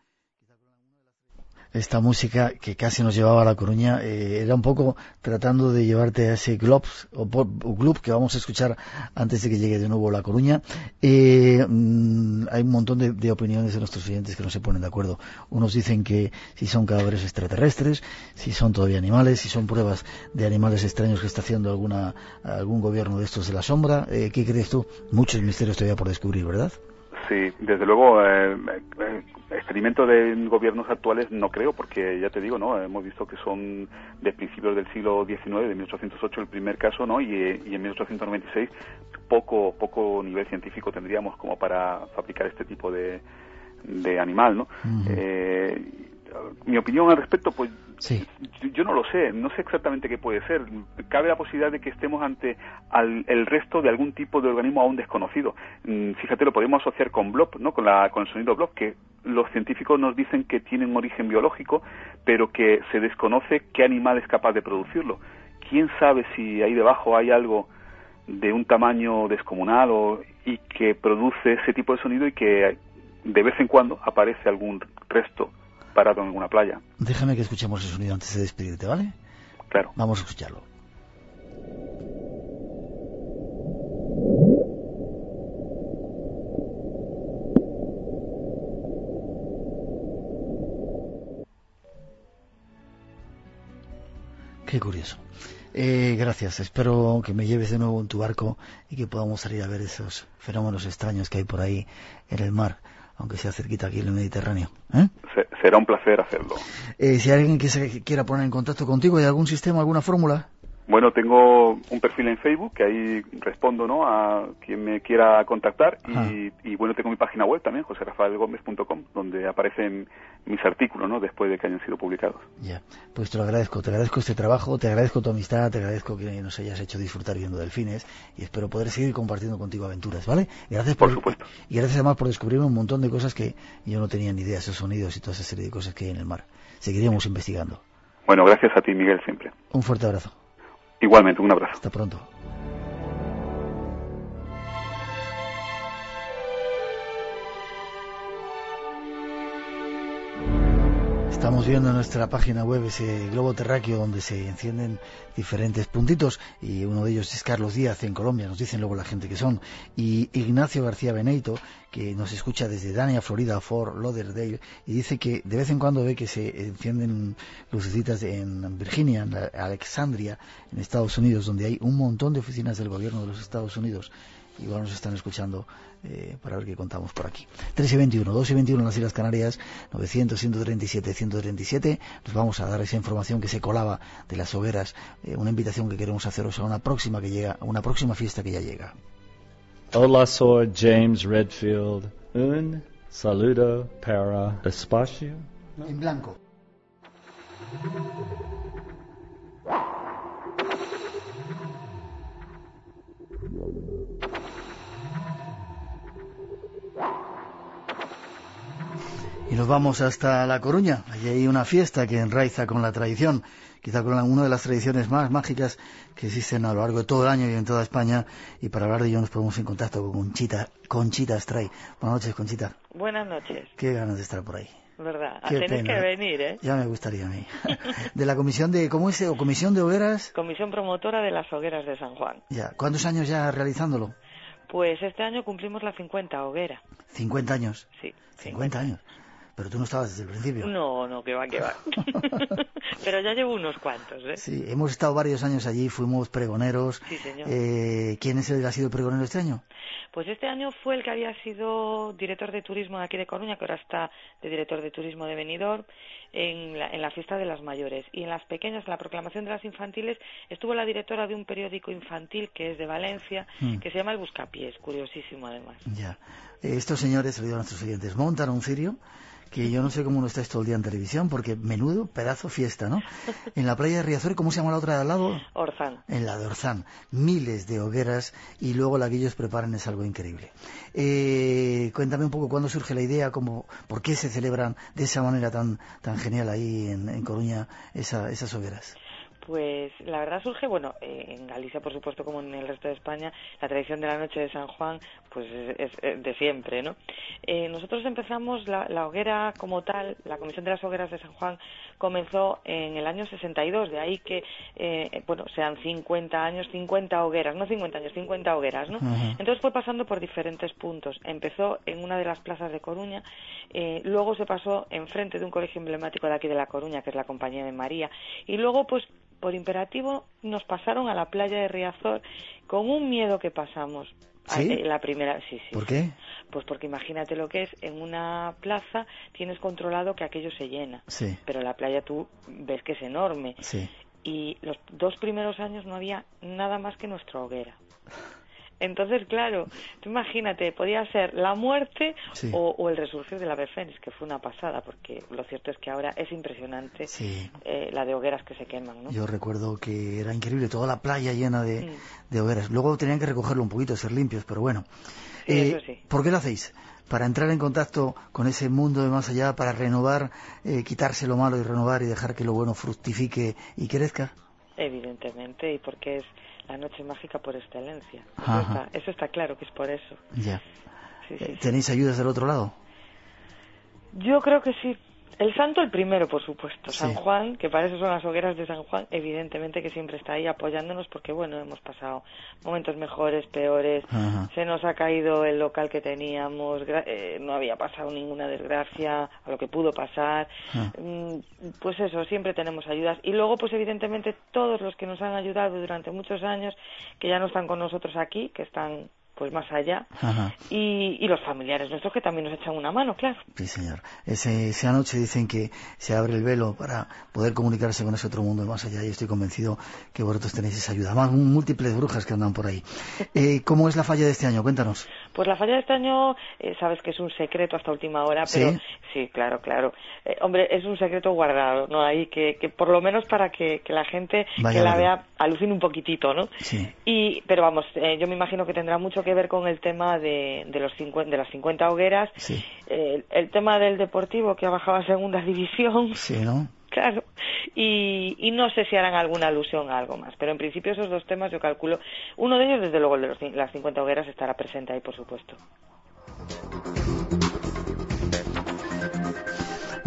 Esta música que casi nos llevaba a La Coruña eh, era un poco tratando de llevarte a ese globs o, o club que vamos a escuchar antes de que llegue de nuevo La Coruña. Eh, mmm, hay un montón de, de opiniones de nuestros oyentes que no se ponen de acuerdo. Unos dicen que si son cadáveres extraterrestres, si son todavía animales, si son pruebas de animales extraños que está haciendo alguna algún gobierno de estos de la sombra. Eh, ¿Qué crees tú? Muchos misterios todavía por descubrir, ¿verdad? Sí, desde luego, eh, eh, experimentos de gobiernos actuales no creo, porque ya te digo, ¿no? Hemos visto que son de principios del siglo diecinueve, de mil ochocientos ocho el primer caso, ¿no? Y, y en mil ochocientos noventa y seis poco poco nivel científico tendríamos como para fabricar este tipo de, de animal, ¿no? Uh-huh. Eh, mi opinión al respecto, pues sí. yo, yo no lo sé, no sé exactamente qué puede ser. Cabe la posibilidad de que estemos ante al, el resto de algún tipo de organismo aún desconocido. Mm, fíjate, lo podemos asociar con blob, ¿no? Con la con el sonido blob, que los científicos nos dicen que tiene un origen biológico, pero que se desconoce qué animal es capaz de producirlo. ¿Quién sabe si ahí debajo hay algo de un tamaño descomunal o, y que produce ese tipo de sonido y que de vez en cuando aparece algún resto parado en alguna playa? Déjame que escuchemos el sonido antes de despedirte, ¿vale? Claro. Vamos a escucharlo. Qué curioso. Eh, gracias, espero que me lleves de nuevo en tu barco y que podamos salir a ver esos fenómenos extraños que hay por ahí en el mar, aunque sea cerquita aquí en el Mediterráneo. ¿Eh? Será un placer hacerlo. Eh, si hay alguien que se quiera poner en contacto contigo, ¿hay algún sistema, alguna fórmula? Bueno, tengo un perfil en Facebook, que ahí respondo, ¿no?, a quien me quiera contactar, y, y bueno, tengo mi página web también, josé rafael gómez punto com, donde aparecen mis artículos, ¿no?, después de que hayan sido publicados. Ya, pues te lo agradezco, te agradezco este trabajo, te agradezco tu amistad, te agradezco que nos hayas hecho disfrutar viendo delfines, y espero poder seguir compartiendo contigo aventuras, ¿vale? Gracias por, por supuesto. Y gracias además por descubrirme un montón de cosas que yo no tenía ni idea, esos sonidos y toda esa serie de cosas que hay en el mar. Seguiremos investigando. Bueno, gracias a ti, Miguel, siempre. Un fuerte abrazo. Igualmente, un abrazo. Hasta pronto. Estamos viendo en nuestra página web ese globo terráqueo donde se encienden diferentes puntitos, y uno de ellos es Carlos Díaz en Colombia, nos dicen luego la gente que son, y Ignacio García Beneito, que nos escucha desde Dania, Florida, Fort Lauderdale, y dice que de vez en cuando ve que se encienden lucecitas en Virginia, en Alexandria, en Estados Unidos, donde hay un montón de oficinas del gobierno de los Estados Unidos. Igual nos están escuchando eh, para ver qué contamos por aquí. tres y veintiuno, dos y veintiuno en las Islas Canarias, novecientos, ciento treinta y siete, ciento treinta y siete. Nos vamos a dar esa información que se colaba de las hogueras, eh, una invitación que queremos haceros a una próxima que llega, a una próxima fiesta que ya llega. Hola, soy James Redfield. Un saludo para espacio. ¿No? En blanco. Y nos vamos hasta La Coruña. Allí hay una fiesta que enraiza con la tradición, quizá con una de las tradiciones más mágicas que existen a lo largo de todo el año y en toda España. Y para hablar de ello nos ponemos en contacto con Conchita, Conchita Astray. Buenas noches, Conchita. Buenas noches. Qué ganas de estar por ahí. ¿Verdad? Qué Tenés pena. que venir, ¿eh? Ya me gustaría a mí. De la comisión de, ¿cómo es? ¿O comisión de hogueras? Comisión promotora de las hogueras de San Juan. Ya. ¿Cuántos años ya realizándolo? Pues este año cumplimos la cincuenta hoguera. ¿cincuenta años? Sí. cincuenta años. Pero tú no estabas desde el principio. No, no, que va, que va. Pero ya llevo unos cuantos, ¿eh? Sí, hemos estado varios años allí, fuimos pregoneros. Sí, señor. Eh, ¿Quién es el que ha sido pregonero este año? Pues este año fue el que había sido director de turismo de aquí de Coruña, que ahora está de director de turismo de Benidorm, en la, en la fiesta de las mayores. Y en las pequeñas, en la proclamación de las infantiles, estuvo la directora de un periódico infantil que es de Valencia, mm. que se llama El Buscapiés, curiosísimo además. Ya. Eh, estos señores, se lo digo a nuestros oyentes, montan un cirio que yo no sé cómo no estáis todo el día en televisión, porque menudo pedazo fiesta, ¿no? En la playa de Riazor, ¿cómo se llama la otra de al lado? Orzán. En la de Orzán. Miles de hogueras, y luego la que ellos preparan es algo increíble. Eh, cuéntame un poco cuándo surge la idea, cómo, por qué se celebran de esa manera tan tan genial ahí en, en Coruña esa, esas hogueras. Pues la verdad surge, bueno, eh, en Galicia, por supuesto, como en el resto de España, la tradición de la noche de San Juan, pues es, es de siempre, ¿no? Eh, nosotros empezamos la, la hoguera como tal, la Comisión de las Hogueras de San Juan comenzó en el año sesenta y dos, de ahí que, eh, bueno, sean cincuenta años, cincuenta hogueras, no cincuenta años, cincuenta hogueras, ¿no? Uh-huh. Entonces fue pasando por diferentes puntos. Empezó en una de las plazas de Coruña, eh, luego se pasó enfrente de un colegio emblemático de aquí de La Coruña, que es la Compañía de María, y luego, pues, por imperativo nos pasaron a la playa de Riazor con un miedo que pasamos. ¿Sí? La primera, sí, sí. ¿Por qué? Pues porque imagínate lo que es, en una plaza tienes controlado que aquello se llena, sí. pero la playa tú ves que es enorme. Sí. Y los dos primeros años no había nada más que nuestra hoguera. Entonces, claro, tú imagínate, podía ser la muerte sí. o, o el resurgir del ave fénix, que fue una pasada, porque lo cierto es que ahora es impresionante sí. eh, la de hogueras que se queman, ¿no? Yo recuerdo que era increíble, toda la playa llena de, mm. de hogueras. Luego tenían que recogerlo un poquito, ser limpios, pero bueno. Sí, eh, eso sí. ¿Por qué lo hacéis? Para entrar en contacto con ese mundo de más allá, para renovar, eh, quitarse lo malo y renovar y dejar que lo bueno fructifique y crezca. Evidentemente, y porque es la noche mágica por excelencia. Eso está, eso está claro que es por eso. Ya. Sí, sí, ¿Tenéis sí. ayudas del otro lado? Yo creo que sí. El santo el primero, por supuesto. San sí. Juan, que para eso son las hogueras de San Juan, evidentemente que siempre está ahí apoyándonos porque, bueno, hemos pasado momentos mejores, peores. Ajá. Se nos ha caído el local que teníamos, eh, no había pasado ninguna desgracia a lo que pudo pasar. Ajá. Pues eso, siempre tenemos ayudas. Y luego, pues evidentemente, todos los que nos han ayudado durante muchos años, que ya no están con nosotros aquí, que están pues más allá, y, y los familiares nuestros que también nos echan una mano, claro. Sí, señor. Ese, esa noche dicen que se abre el velo para poder comunicarse con ese otro mundo más allá, y estoy convencido que vosotros tenéis esa ayuda. Más múltiples brujas que andan por ahí. Eh, ¿Cómo es la falla de este año? Cuéntanos. Pues la falla de este año, eh, sabes que es un secreto hasta última hora, pero sí, sí claro, claro. Eh, hombre, es un secreto guardado, ¿no? Ahí que, que por lo menos para que, que la gente Vaya que la vea alucine un poquitito, ¿no? Sí. Y, pero vamos, eh, yo me imagino que tendrá mucho que ver con el tema de, de los cincuenta, de las cincuenta hogueras, sí. eh, el tema del Deportivo que ha bajado a segunda división. Sí, ¿no? Claro, y, y no sé si harán alguna alusión a algo más, pero en principio esos dos temas yo calculo, uno de ellos desde luego el de los, las cincuenta hogueras estará presente ahí, por supuesto.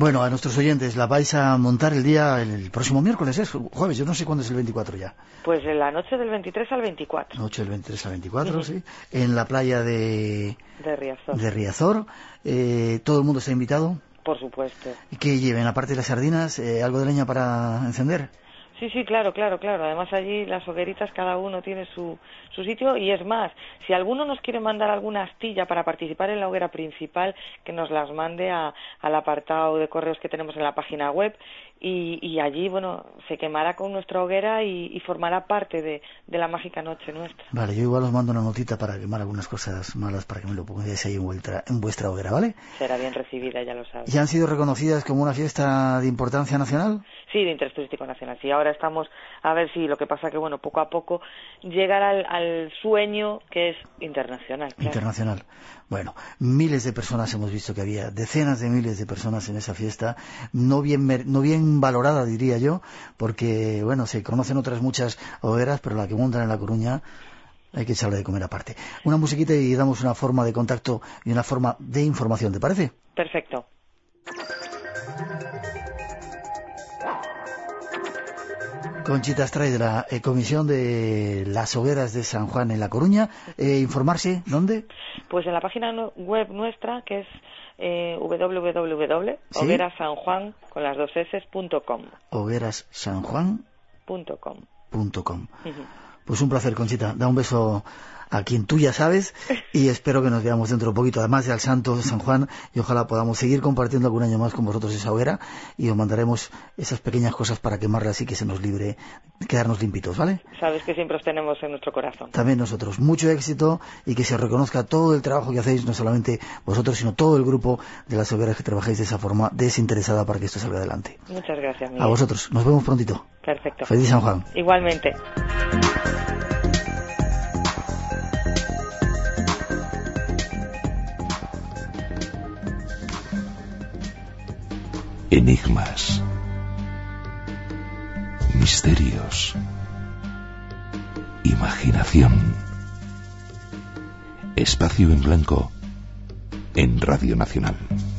Bueno, a nuestros oyentes, la vais a montar el día, el próximo miércoles, ¿es? Jueves, yo no sé cuándo es el veinticuatro ya. Pues en la noche del veintitrés al veinticuatro. Noche del veintitrés al veinticuatro, uh-huh. Sí. En la playa de... De Riazor. De Riazor. Eh, ¿Todo el mundo está invitado? Por supuesto. ¿Y qué lleven? Aparte de las sardinas, eh, ¿algo de leña para encender? Sí, sí, claro, claro, claro. Además allí las hogueritas cada uno tiene su, su sitio y es más, si alguno nos quiere mandar alguna astilla para participar en la hoguera principal, que nos las mande a, al apartado de correos que tenemos en la página web y, y allí, bueno, se quemará con nuestra hoguera y, y formará parte de, de la mágica noche nuestra. Vale, yo igual os mando una notita para quemar algunas cosas malas para que me lo pongáis ahí en vuestra, en vuestra hoguera, ¿vale? Será bien recibida, ya lo sabes. ¿Ya han sido reconocidas como una fiesta de importancia nacional? Sí, de interés turístico nacional. Sí, ahora estamos a ver si lo que pasa que, bueno, poco a poco llegar al, al sueño que es internacional. Claro. Internacional. Bueno, miles de personas hemos visto que había, decenas de miles de personas en esa fiesta, no bien, no bien valorada, diría yo, porque, bueno, se conocen otras muchas hogueras, pero la que montan en La Coruña hay que echarle de comer aparte. Una musiquita y damos una forma de contacto y una forma de información, ¿te parece? Perfecto. Conchita Astray, de la eh, Comisión de las Hogueras de San Juan en La Coruña. Eh, ¿Informarse? ¿Dónde? Pues en la página no, web nuestra, que es eh, doble u doble u doble u punto ¿Sí? hoguerasanjuan con las dos s punto com. hoguerassanjuan punto com. Punto com. Uh-huh. Pues un placer, Conchita. Da un beso a quien tú ya sabes y espero que nos veamos dentro de un poquito, además de al Santo San Juan, y ojalá podamos seguir compartiendo algún año más con vosotros esa hoguera y os mandaremos esas pequeñas cosas para quemarlas y que se nos libre, quedarnos limpitos, ¿vale? Sabes que siempre os tenemos en nuestro corazón. También nosotros. Mucho éxito y que se reconozca todo el trabajo que hacéis, no solamente vosotros, sino todo el grupo de las hogueras que trabajáis de esa forma desinteresada para que esto salga adelante. Muchas gracias, Miguel. A vosotros. Nos vemos prontito. Perfecto. Feliz San Juan. Igualmente. Enigmas, misterios, imaginación. Espacio en blanco en Radio Nacional.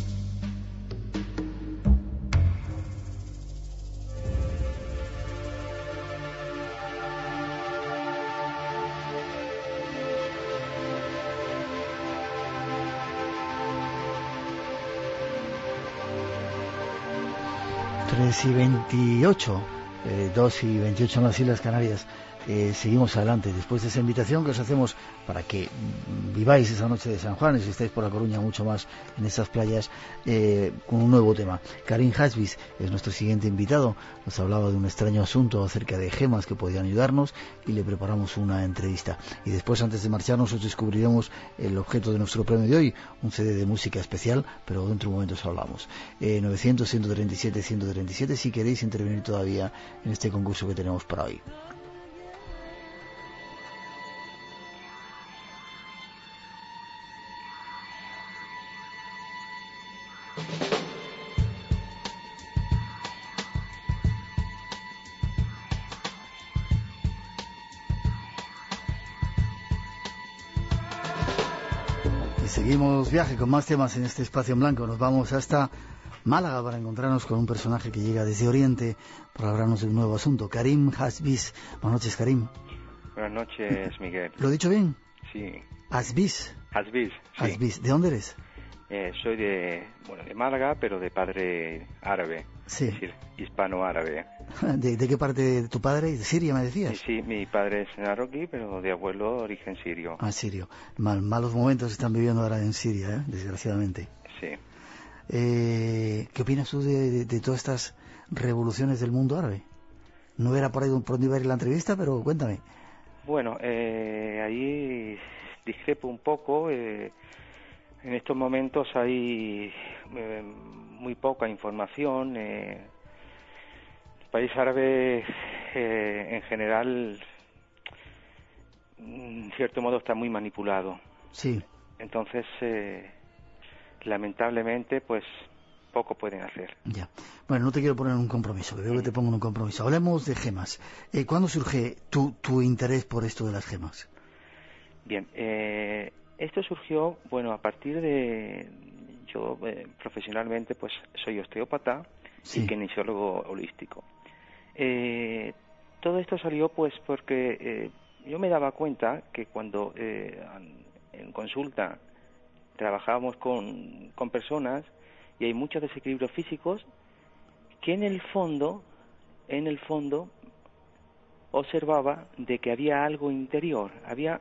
tres y veintiocho, eh, dos y veintiocho en las Islas Canarias. Eh, seguimos adelante después de esa invitación que os hacemos para que viváis esa noche de San Juan y si estáis por La Coruña mucho más en estas playas, eh, con un nuevo tema. Karim Hasbis es nuestro siguiente invitado. Nos hablaba de un extraño asunto acerca de gemas que podían ayudarnos y le preparamos una entrevista. Y después, antes de marcharnos, os descubriremos el objeto de nuestro premio de hoy, un C D de música especial, pero dentro de un momento os hablamos. eh, novecientos, ciento treinta y siete, ciento treinta y siete si queréis intervenir todavía en este concurso que tenemos para hoy. Seguimos viaje con más temas en este espacio en blanco. Nos vamos hasta Málaga para encontrarnos con un personaje que llega desde Oriente para hablarnos de un nuevo asunto. Karim Hasbis. Buenas noches, Karim. Buenas noches, Miguel. ¿Lo he dicho bien? Sí. Hasbis. Hasbis, sí. Hasbis. ¿De dónde eres? Eh, soy de, bueno, de Málaga, pero de padre árabe. Sí. Es decir, hispano-árabe. ¿De, ¿De qué parte de tu padre? ¿De Siria, me decías? Sí, sí, mi padre es marroquí, pero de abuelo de origen sirio. Ah, sirio. Mal, malos momentos están viviendo ahora en Siria, ¿eh? Desgraciadamente. Sí. Eh, ¿Qué opinas tú de, de, de todas estas revoluciones del mundo árabe? No era por ahí por donde iba a ir la entrevista, pero cuéntame. Bueno, eh, ahí discrepo un poco. Eh, en estos momentos hay eh, muy poca información. Eh, el país árabe, eh, en general, en cierto modo, está muy manipulado. Sí. Entonces, eh, lamentablemente, pues poco pueden hacer. Ya. Bueno, no te quiero poner en un compromiso, que veo que te pongo en un compromiso. Hablemos de gemas. Eh, ¿Cuándo surge tu, tu interés por esto de las gemas? Bien, eh, esto surgió, bueno, a partir de... yo eh, profesionalmente pues soy osteópata sí. y kinesiólogo holístico. Eh, todo esto salió pues porque eh, yo me daba cuenta que cuando eh, en consulta trabajábamos con, con personas y hay muchos desequilibrios físicos que en el fondo, en el fondo observaba de que había algo interior, había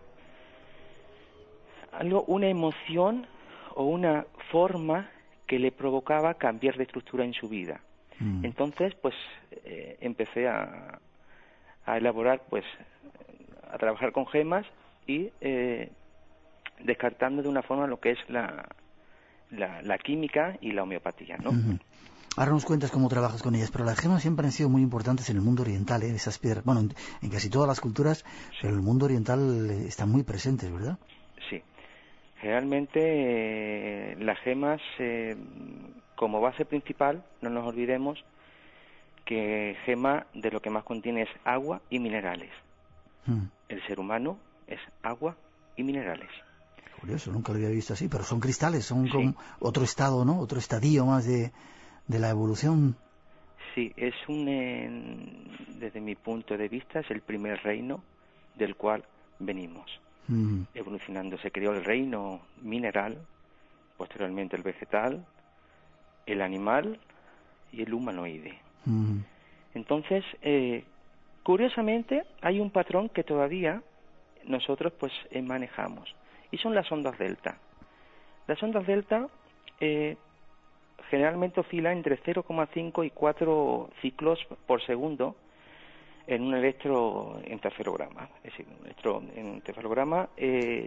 algo, una emoción o una forma que le provocaba cambiar de estructura en su vida. Mm. Entonces, pues, eh, empecé a, a elaborar, pues, a trabajar con gemas y eh, descartando de una forma lo que es la, la, la química y la homeopatía, ¿no? Uh-huh. Ahora nos cuentas cómo trabajas con ellas, pero las gemas siempre han sido muy importantes en el mundo oriental, ¿eh? Esas piedras, bueno, en, en casi todas las culturas, sí. pero en el mundo oriental eh, están muy presentes, ¿verdad? Sí. Realmente eh, las gemas, eh, como base principal, no nos olvidemos que gema de lo que más contiene es agua y minerales. Hmm. El ser humano es agua y minerales. Curioso, nunca lo había visto así, pero son cristales, son sí. como otro estado, ¿no? Otro estadio más de, de la evolución. Sí, es un, eh, desde mi punto de vista, es el primer reino del cual venimos. Mm. Evolucionando, se creó el reino mineral, posteriormente el vegetal, el animal y el humanoide. Mm. Entonces, eh, curiosamente, hay un patrón que todavía nosotros pues eh, manejamos, y son las ondas delta. Las ondas delta eh, generalmente oscilan entre cero coma cinco y cuatro ciclos por segundo en un electroencefalograma. Es decir, un electroencefalograma, eh,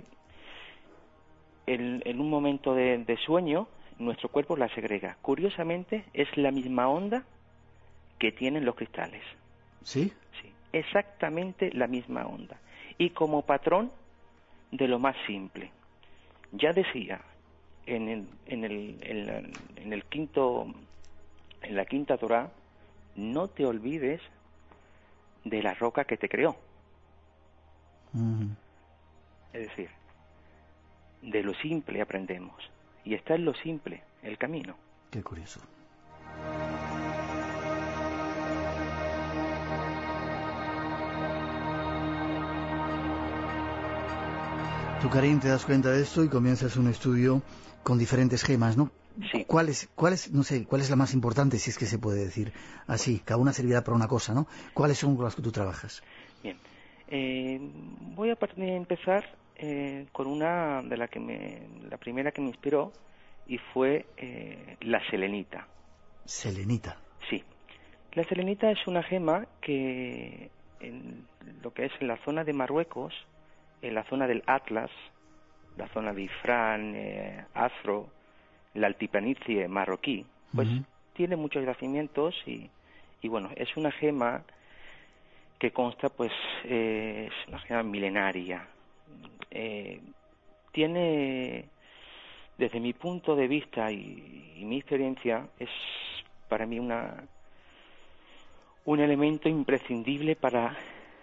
en, en un momento de, de sueño, nuestro cuerpo la segrega. Curiosamente, es la misma onda que tienen los cristales. ¿Sí? Sí, exactamente la misma onda. Y como patrón de lo más simple. Ya decía, en el, en el, en la, en el quinto, en la quinta Torá, no te olvides de la roca que te creó. Mm. Es decir, de lo simple aprendemos. Y está en lo simple, el camino. Qué curioso. Tú, Karim, te das cuenta de esto y comienzas un estudio con diferentes gemas, ¿no? Sí. ¿Cuál es, cuál es, no sé, cuál es la más importante, si es que se puede decir así? Cada una servirá para una cosa, ¿no? ¿Cuáles son las que tú trabajas? Bien. Eh, voy a empezar eh, con una de la que me, la primera que me inspiró, y fue eh, la selenita. ¿Selenita? Sí. La selenita es una gema que en lo que es en la zona de Marruecos, en la zona del Atlas, la zona de Ifrán, eh, Azro, la altiplanicie marroquí, pues uh-huh. tiene muchos yacimientos y, y bueno, es una gema que consta, pues, eh, es una gema milenaria. Eh, tiene, desde mi punto de vista y, y mi experiencia, es para mí una un elemento imprescindible para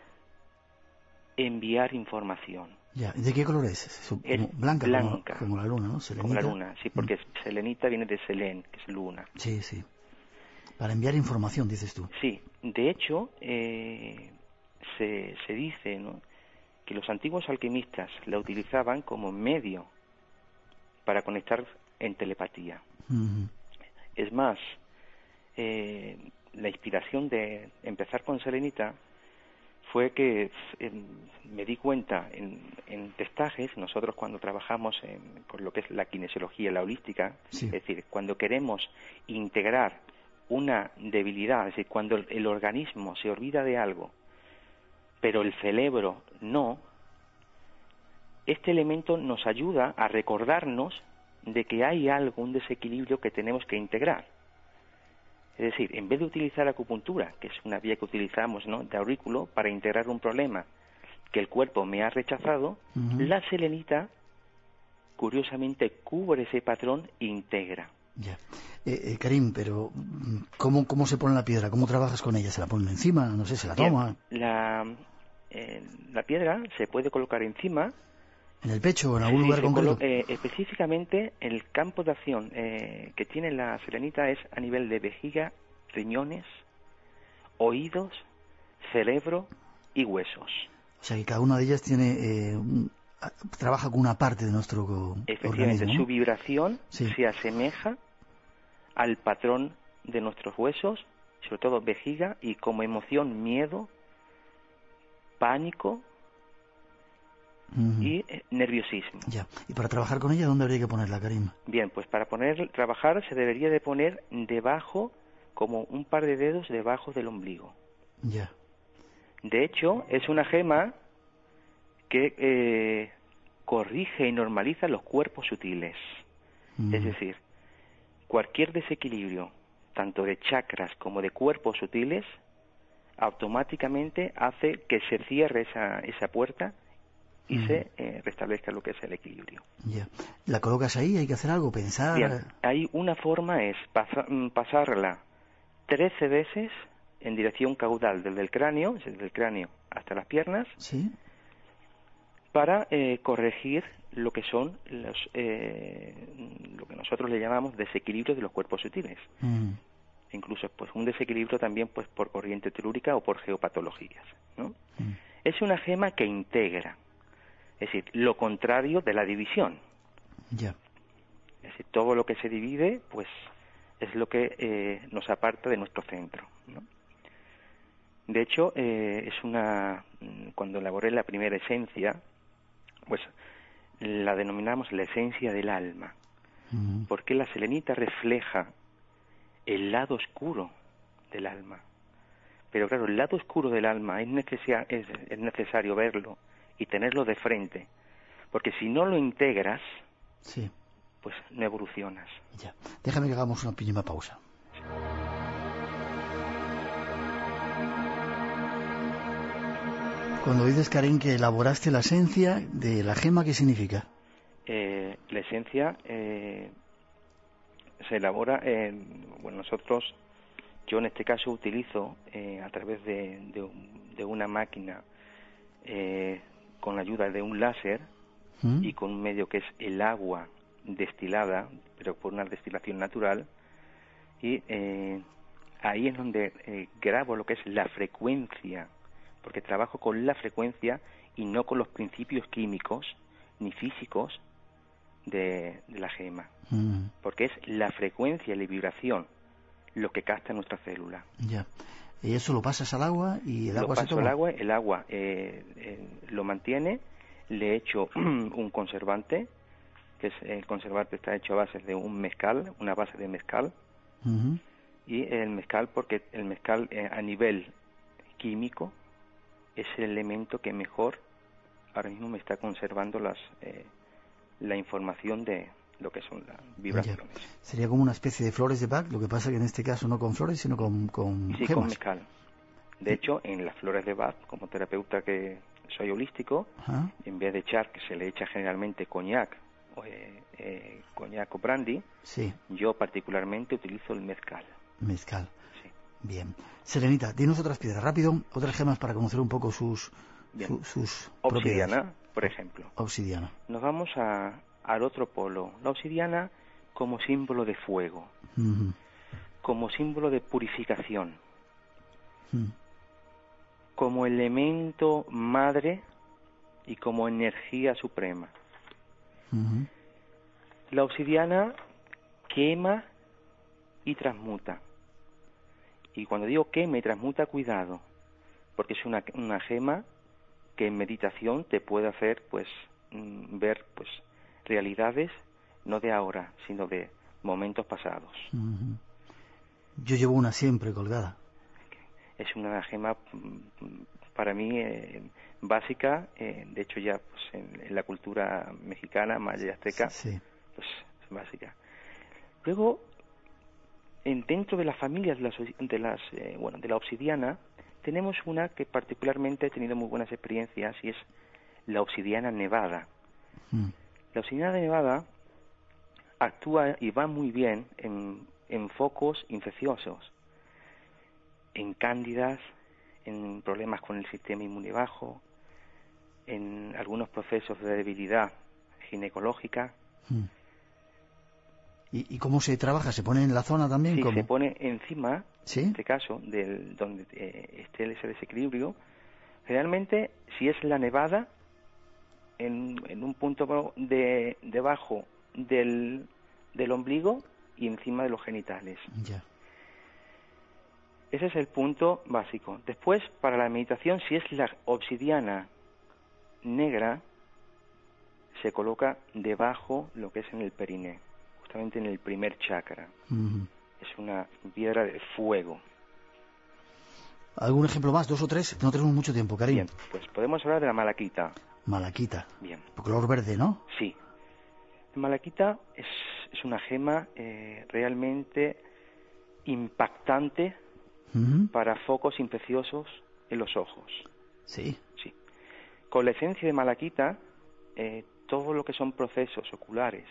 enviar información. Ya, ¿de qué color es? es es blanca, blanca como, como la luna, ¿no? Selenita. Como la luna, sí, porque mm. selenita viene de Selén, que es luna. Sí, sí. Para enviar información, dices tú. Sí, de hecho, eh, se, se dice, ¿no?, que los antiguos alquimistas la utilizaban como medio para conectar en telepatía. Mm-hmm. Es más, eh, la inspiración de empezar con selenita fue que eh, me di cuenta en, en testajes, nosotros cuando trabajamos en, con lo que es la kinesiología, la holística, sí. es decir, cuando queremos integrar una debilidad, es decir, cuando el, el organismo se olvida de algo, pero el cerebro no, este elemento nos ayuda a recordarnos de que hay algo, un desequilibrio que tenemos que integrar. Es decir, en vez de utilizar acupuntura, que es una vía que utilizamos, ¿no?, de aurículo, para integrar un problema que el cuerpo me ha rechazado, uh-huh. la selenita, curiosamente, cubre ese patrón e integra. Ya. Eh, eh, Karim, pero ¿cómo, ¿cómo se pone la piedra? ¿Cómo trabajas con ella? ¿Se la ponen encima? No sé, ¿se la toma? Bien, la, eh, la piedra se puede colocar encima ¿En el pecho o en algún Sí, lugar se concreto? colo- eh, específicamente, el campo de acción eh, que tiene la selenita es a nivel de vejiga, riñones, oídos, cerebro y huesos. O sea que cada una de ellas tiene eh, un- a- trabaja con una parte de nuestro co- Efectivamente, organismo, ¿no? su vibración Sí. se asemeja al patrón de nuestros huesos, sobre todo vejiga, y como emoción miedo, pánico Ujú. y eh, nerviosismo. Ya. Y para trabajar con ella, ¿dónde habría que ponerla, Karim? Bien, pues para poner trabajar se debería de poner debajo, como un par de dedos debajo del ombligo. Ya. De hecho, es una gema que eh, corrige y normaliza los cuerpos sutiles. Mm. Es decir, cualquier desequilibrio, tanto de chakras como de cuerpos sutiles, automáticamente hace que se cierre esa, esa puerta y Mm. se eh, restablezca lo que es el equilibrio. Ya. ¿La colocas ahí? ¿Hay que hacer algo? ¿Pensar? Bien, hay una forma, es pasa- mm, pasarla trece veces en dirección caudal desde el cráneo, desde el cráneo hasta las piernas, ¿Sí? para eh, corregir lo que son los, eh, lo que nosotros le llamamos desequilibrios de los cuerpos sutiles. Mm. Incluso pues un desequilibrio también pues por corriente telúrica o por geopatologías, ¿no? Mm. Es una gema que integra, es decir, lo contrario de la división. Ya. Es decir, todo lo que se divide, pues es lo que eh, nos aparta de nuestro centro, ¿no? De hecho, eh, es una cuando elaboré la primera esencia, pues la denominamos la esencia del alma, Mm. porque la selenita refleja el lado oscuro del alma. Pero claro, el lado oscuro del alma es, necesia- es, es necesario verlo y tenerlo de frente, porque si no lo integras, Sí. pues no evolucionas. Ya. Déjame que hagamos una pequeña pausa. Cuando dices, Karim, que elaboraste la esencia de la gema, ¿qué significa? Eh, la esencia eh, se elabora, en, bueno, nosotros, yo en este caso utilizo eh, a través de, de, de una máquina eh, con la ayuda de un láser ¿Mm? y con un medio que es el agua destilada, pero por una destilación natural, y eh, ahí es donde eh, grabo lo que es la frecuencia, porque trabajo con la frecuencia y no con los principios químicos ni físicos de, de la gema, Mm. porque es la frecuencia y la vibración lo que capta nuestra célula. Ya. Y eso lo pasas al agua y el Lo agua se paso toma. al agua, el agua eh, eh, lo mantiene, le echo un conservante, que es el conservante está hecho a base de un mezcal, una base de mezcal, Ujú. y el mezcal, porque el mezcal eh, a nivel químico es el elemento que mejor ahora mismo me está conservando las eh, la información de lo que son las vibraciones. Ya. Sería como una especie de flores de Bach, lo que pasa que en este caso no con flores, sino con, con Sí, gemas. con mezcal. De hecho, en las flores de Bach, como terapeuta que soy holístico, Ajá. en vez de echar, que se le echa generalmente coñac, o eh, eh, coñac o brandy, Sí, yo particularmente utilizo el mezcal. mezcal. Sí. Bien. Serenita, dinos otras piedras, rápido, otras gemas para conocer un poco sus, Bien. su- sus propiedades. Obsidiana, por ejemplo. Obsidiana. Nos vamos a, al otro polo. La obsidiana como símbolo de fuego, Ujú. como símbolo de purificación, Mm. como elemento madre y como energía suprema. Ujú. La obsidiana quema y transmuta. Y cuando digo quema y transmuta, cuidado, porque es una, una gema que en meditación te puede hacer pues mm, ver pues realidades no de ahora, sino de momentos pasados. Ujú. Yo llevo una siempre colgada. Es una gema mm, para mí eh, básica, eh, de hecho ya pues, en, en la cultura mexicana, maya y azteca, Sí. pues es básica. Luego, en, dentro de las familias de las, de las eh, bueno, de la obsidiana, tenemos una que particularmente he tenido muy buenas experiencias y es la obsidiana nevada. Mm. La obsidiana nevada actúa y va muy bien en, en focos infecciosos, en cándidas, en problemas con el sistema inmune bajo, en algunos procesos de debilidad ginecológica. Mm. ¿Y, ¿Y cómo se trabaja? ¿Se pone en la zona también? Sí, ¿Cómo? se pone encima, ¿Sí? en este caso, del, donde eh, esté ese desequilibrio. Generalmente, si es la nevada, en, en un punto de debajo del, del ombligo y encima de los genitales. Ya. Ese es el punto básico. Después, para la meditación, si es la obsidiana negra, se coloca debajo lo que es en el periné, justamente en el primer chakra. Uh-huh. Es una piedra de fuego. ¿Algún ejemplo más? ¿Dos o tres? No tenemos mucho tiempo, Karim. Bien, pues podemos hablar de la malaquita. Malaquita. Bien. De color verde, ¿no? Sí. La malaquita es, es una gema eh, realmente impactante uh-huh. para focos infecciosos en los ojos. Sí. Sí. Con la esencia de malaquita, eh, todo lo que son procesos oculares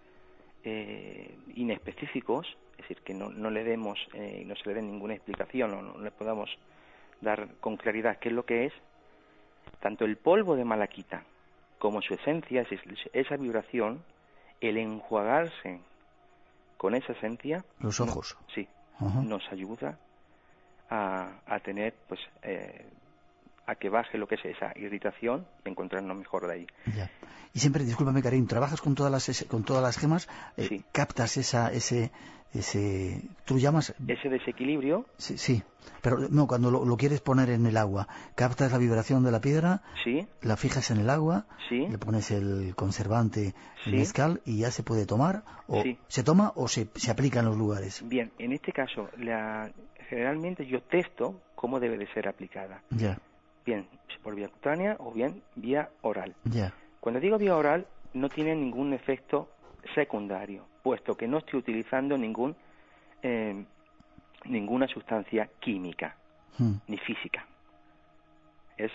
eh, inespecíficos, es decir, que no, no le demos, eh, no se le dé ninguna explicación, o no, no le podamos dar con claridad qué es lo que es, tanto el polvo de malaquita como su esencia, es decir, esa vibración, el enjuagarse con esa esencia, los ojos, no, sí, uh-huh. nos ayuda a, a tener, pues, eh, a que baje lo que es esa irritación y encontrarnos mejor de ahí. Ya. Y siempre, discúlpame, Karim, trabajas con todas las con todas las gemas, eh, sí. captas esa ese ese tú llamas ese desequilibrio. Sí, sí. Pero no, cuando lo, lo quieres poner en el agua, captas la vibración de la piedra, sí. la fijas en el agua, sí. le pones el conservante, el sí. mezcal y ya se puede tomar o sí. se toma o se se aplica en los lugares. Bien, en este caso, la, generalmente yo testo cómo debe de ser aplicada. Ya. Bien, por vía cutánea o bien vía oral. Ya. Cuando digo vía oral, no tiene ningún efecto secundario, puesto que no estoy utilizando ningún eh, ninguna sustancia química hmm. ni física. Es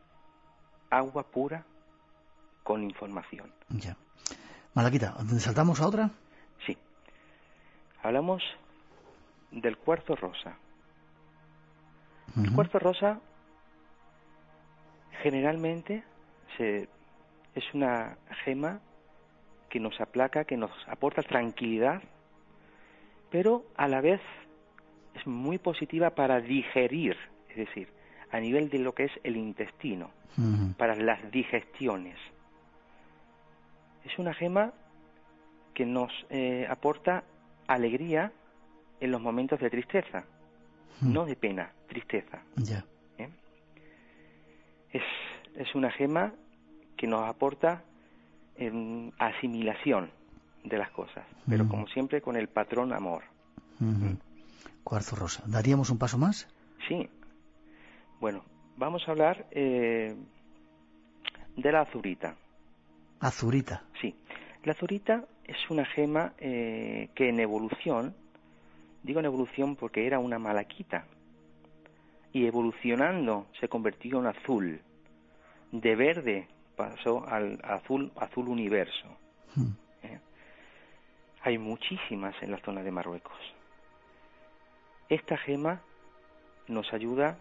agua pura con información. Ya. Malaquita, ¿saltamos a otra? Sí. Hablamos del cuarzo rosa. Uh-huh. El cuarzo rosa generalmente se, es una gema que nos aplaca, que nos aporta tranquilidad, pero a la vez es muy positiva para digerir, es decir, a nivel de lo que es el intestino, uh-huh. para las digestiones. Es una gema que nos eh, aporta alegría en los momentos de tristeza, uh-huh. no de pena, tristeza. Ya. ¿Eh? Es, es una gema que nos aporta eh, asimilación de las cosas, pero uh-huh. como siempre con el patrón amor. Uh-huh. ¿Mm? Cuarzo rosa. ¿Daríamos un paso más? Sí. Bueno, vamos a hablar eh, de la azurita. Azurita. Sí. La azurita es una gema eh, que en evolución, digo en evolución porque era una malaquita, y evolucionando se convirtió en azul. De verde pasó al azul, azul universo. Hmm. ¿Eh? Hay muchísimas en la zona de Marruecos. Esta gema nos ayuda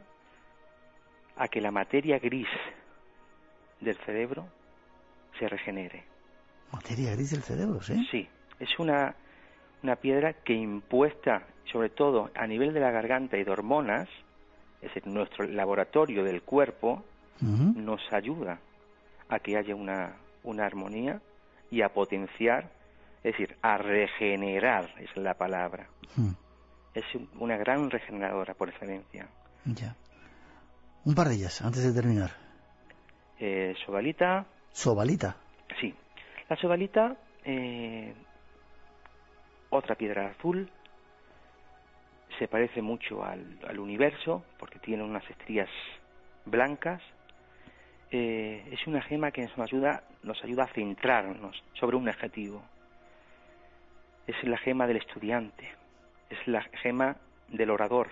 a que la materia gris del cerebro se regenere. ¿Materia gris del cerebro, sí? Sí, es una, una piedra que impuesta, sobre todo a nivel de la garganta y de hormonas, es decir, nuestro laboratorio del cuerpo, uh-huh. nos ayuda a que haya una, una armonía y a potenciar, es decir, a regenerar, es la palabra. Uh-huh. Es una gran regeneradora por excelencia. Ya. Un par de ellas, antes de terminar. Eh, sobalita. ¿Sobalita? Sí. La sobalita, eh, otra piedra azul, se parece mucho al, al universo porque tiene unas estrías blancas. Eh, es una gema que nos ayuda, nos ayuda a centrarnos sobre un objetivo. Es la gema del estudiante, es la gema del orador,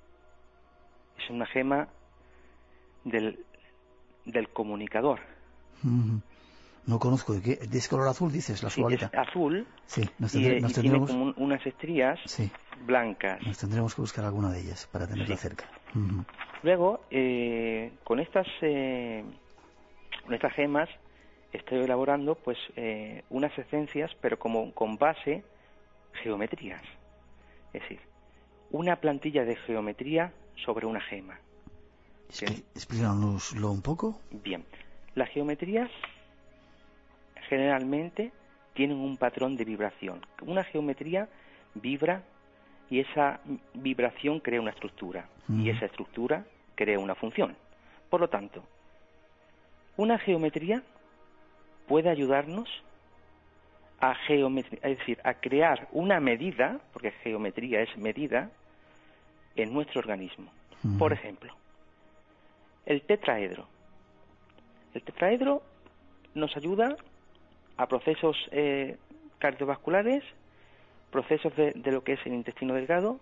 es una gema del, del comunicador. Mm-hmm. No conozco, ¿de qué? ¿De ese color azul dices, la sobalita? Sí, es azul, sí, nos y, tendré, nos y tendremos... tiene como un, unas estrías sí. blancas. Nos tendremos que buscar alguna de ellas para tenerla sí. cerca. Mm-hmm. Luego, eh, con estas eh, Con estas gemas estoy elaborando pues eh, unas esencias, pero como con base geometrías. Es decir, una plantilla de geometría sobre una gema. Explícanoslo un poco. Bien, las geometrías generalmente tienen un patrón de vibración. Una geometría vibra y esa vibración crea una estructura, mm. y esa estructura crea una función. Por lo tanto, una geometría puede ayudarnos a geometría, es decir, a crear una medida, porque geometría es medida, en nuestro organismo. Mm. Por ejemplo, el tetraedro. El tetraedro nos ayuda a procesos eh, cardiovasculares, procesos de, de lo que es el intestino delgado,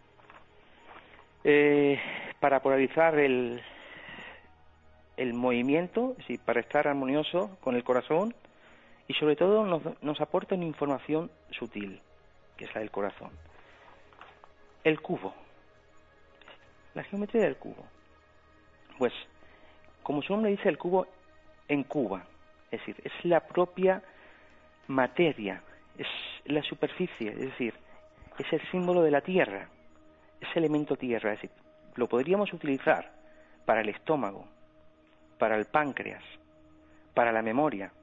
eh, para polarizar el, el movimiento, es decir, para estar armonioso con el corazón, y sobre todo nos, nos aporta una información sutil, que es la del corazón. El cubo, la geometría del cubo. Pues, como su nombre dice, el cubo encuba, es decir, es la propia materia, es la superficie, es decir, es el símbolo de la tierra, es elemento tierra, es decir, lo podríamos utilizar para el estómago, para el páncreas, para la memoria.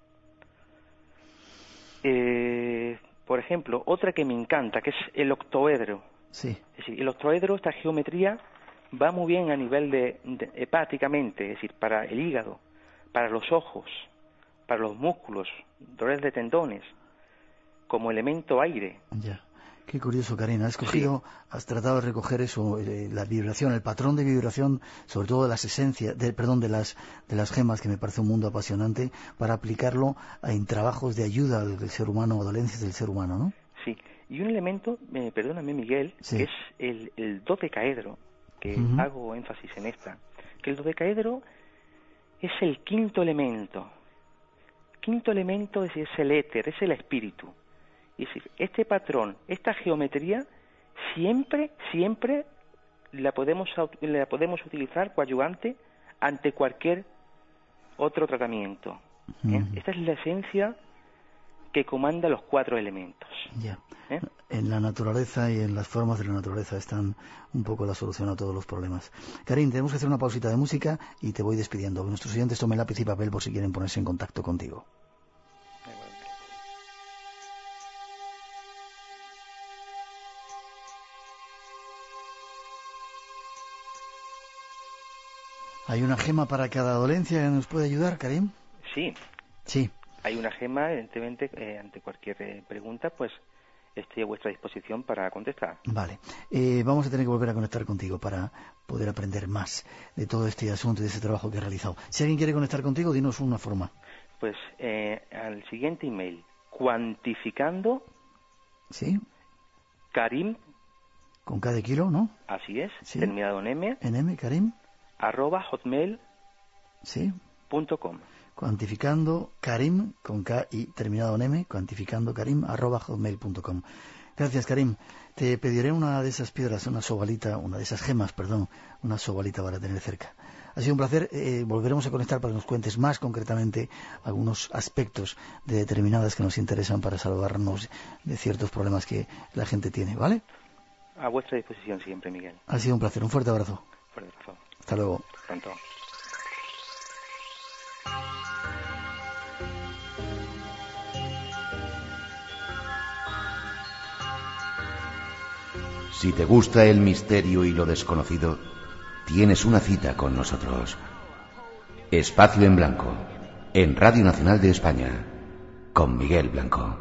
Eh, por ejemplo, otra que me encanta, que es el octoedro. Sí. Es decir, el octoedro, esta geometría, va muy bien a nivel de, de hepáticamente, es decir, para el hígado, para los ojos, para los músculos, dolores de tendones, como elemento aire. Ya. Qué curioso, Karina. Has cogido, sí. has tratado de recoger eso, eh, la vibración, el patrón de vibración, sobre todo de las esencias, de, perdón, de las de las gemas, que me parece un mundo apasionante, para aplicarlo en trabajos de ayuda al ser humano, o dolencias del ser humano, ¿no? Sí. Y un elemento, eh, perdóname, Miguel, sí. que es el, el dodecaedro, que uh-huh. hago énfasis en esta, que el dodecaedro es el quinto elemento. Quinto elemento es, es el éter, es el espíritu. Es decir, este patrón, esta geometría, siempre, siempre la podemos, la podemos utilizar coadyuvante ante cualquier otro tratamiento. ¿eh? Uh-huh. Esta es la esencia que comanda los cuatro elementos. Ya. ¿Eh? En la naturaleza y en las formas de la naturaleza están un poco la solución a todos los problemas. Karim, tenemos que hacer una pausita de música y te voy despidiendo. Nuestros oyentes tomen lápiz y papel por si quieren ponerse en contacto contigo. ¿Hay una gema para cada dolencia que nos puede ayudar, Karim? Sí. Sí. Hay una gema, evidentemente, eh, ante cualquier eh, pregunta, pues estoy a vuestra disposición para contestar. Vale. Eh, vamos a tener que volver a conectar contigo para poder aprender más de todo este asunto y de ese trabajo que has realizado. Si alguien quiere conectar contigo, dinos una forma. Pues eh, al siguiente email, cuantificando... Sí. Karim... Con K de kilo, ¿no? Así es, sí. Terminado en M. En M, Karim. Arroba hotmail. Sí. Punto com. Cuantificando Karim, con K y terminado en M, cuantificando Karim, arroba hotmail punto com. Gracias, Karim. Te pediré una de esas piedras, una sobalita, una de esas gemas, perdón, una sobalita para tener cerca. Ha sido un placer. Eh, volveremos a conectar para que nos cuentes más concretamente algunos aspectos de determinadas que nos interesan para salvarnos de ciertos problemas que la gente tiene, ¿vale? A vuestra disposición siempre, Miguel. Ha sido un placer. Un fuerte abrazo. Fuerte abrazo. Hasta luego. Pronto. Si te gusta el misterio y lo desconocido, tienes una cita con nosotros. Espacio en Blanco, en Radio Nacional de España, con Miguel Blanco.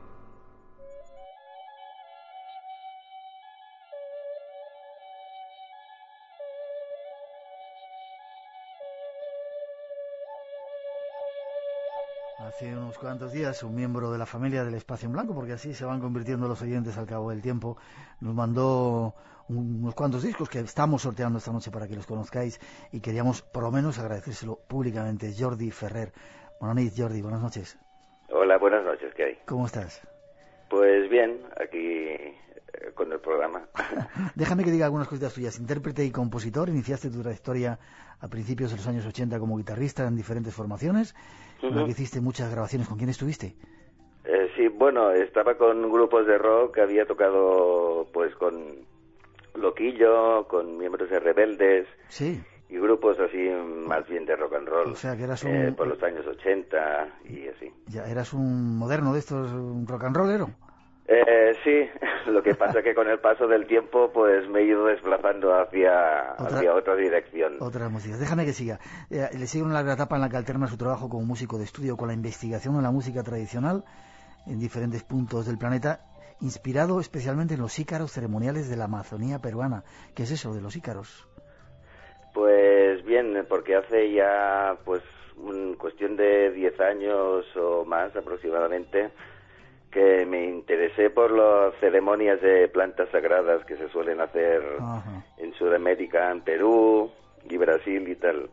Hace unos cuantos días un miembro de la familia del Espacio en Blanco, porque así se van convirtiendo los oyentes al cabo del tiempo, nos mandó unos cuantos discos que estamos sorteando esta noche para que los conozcáis y queríamos por lo menos agradecérselo públicamente. Jordi Ferrer. Buenas noches, Jordi, buenas noches. Hola, buenas noches, ¿qué hay? ¿Cómo estás? Pues bien, aquí con el programa. Déjame que diga algunas cositas tuyas. Intérprete y compositor, iniciaste tu trayectoria a principios de los años ochenta como guitarrista en diferentes formaciones, con la que hiciste muchas grabaciones. ¿Con quién estuviste? Eh, sí, bueno, estaba con grupos de rock, había tocado pues con Loquillo, con miembros de Rebeldes. Sí. Y grupos así más bien de rock and roll. O sea, que eras un... Eh, por los años ochenta y así. Ya, ¿eras un moderno de estos, un rock and rollero? Eh, sí, lo que pasa que con el paso del tiempo pues me he ido desplazando hacia otra, hacia otra dirección. Otra música. Déjame que siga. Eh, le sigue una larga etapa en la que alterna su trabajo como músico de estudio con la investigación de la música tradicional en diferentes puntos del planeta, inspirado especialmente en los ícaros ceremoniales de la Amazonía peruana. ¿Qué es eso de los ícaros? Pues bien, porque hace ya pues un, cuestión de diez años o más aproximadamente que me interesé por las ceremonias de plantas sagradas que se suelen hacer Ajá. en Sudamérica, en Perú y Brasil y tal.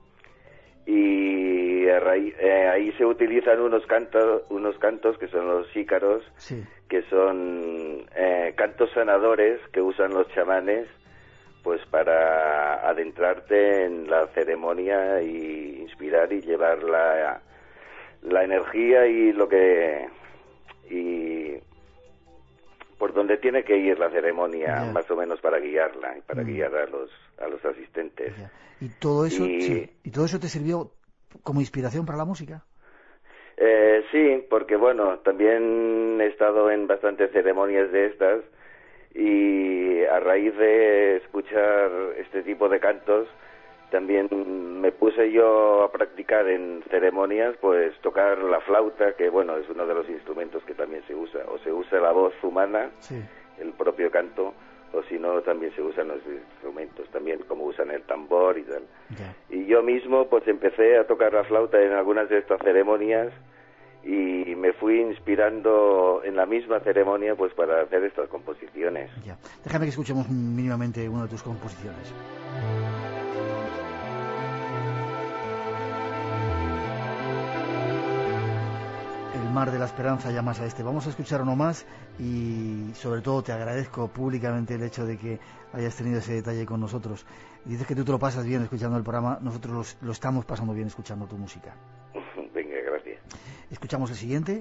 Y a raíz, eh, ahí se utilizan unos cantos, unos cantos que son los ícaros, sí. que son eh, cantos sanadores que usan los chamanes pues para adentrarte en la ceremonia y inspirar y llevar la, la energía y lo que y por donde tiene que ir la ceremonia, yeah. más o menos para guiarla y para mm. guiar a los a los asistentes. Yeah. Y todo eso y, sí, y todo eso te sirvió como inspiración para la música. Eh, sí, porque bueno, también he estado en bastantes ceremonias de estas. Y a raíz de escuchar este tipo de cantos, también me puse yo a practicar en ceremonias, pues tocar la flauta, que bueno, es uno de los instrumentos que también se usa. O se usa la voz humana, sí. el propio canto, o si no, también se usan los instrumentos, también como usan el tambor y tal. Yeah. Y yo mismo, pues empecé a tocar la flauta en algunas de estas ceremonias, y me fui inspirando en la misma ceremonia pues para hacer estas composiciones. Ya. Déjame que escuchemos mínimamente una de tus composiciones. El mar de la esperanza llamas a este. Vamos a escuchar uno más y sobre todo te agradezco públicamente el hecho de que hayas tenido ese detalle con nosotros. Dices que tú te lo pasas bien escuchando el programa, nosotros los, lo estamos pasando bien escuchando tu música. Venga, gracias. Escuchamos el siguiente.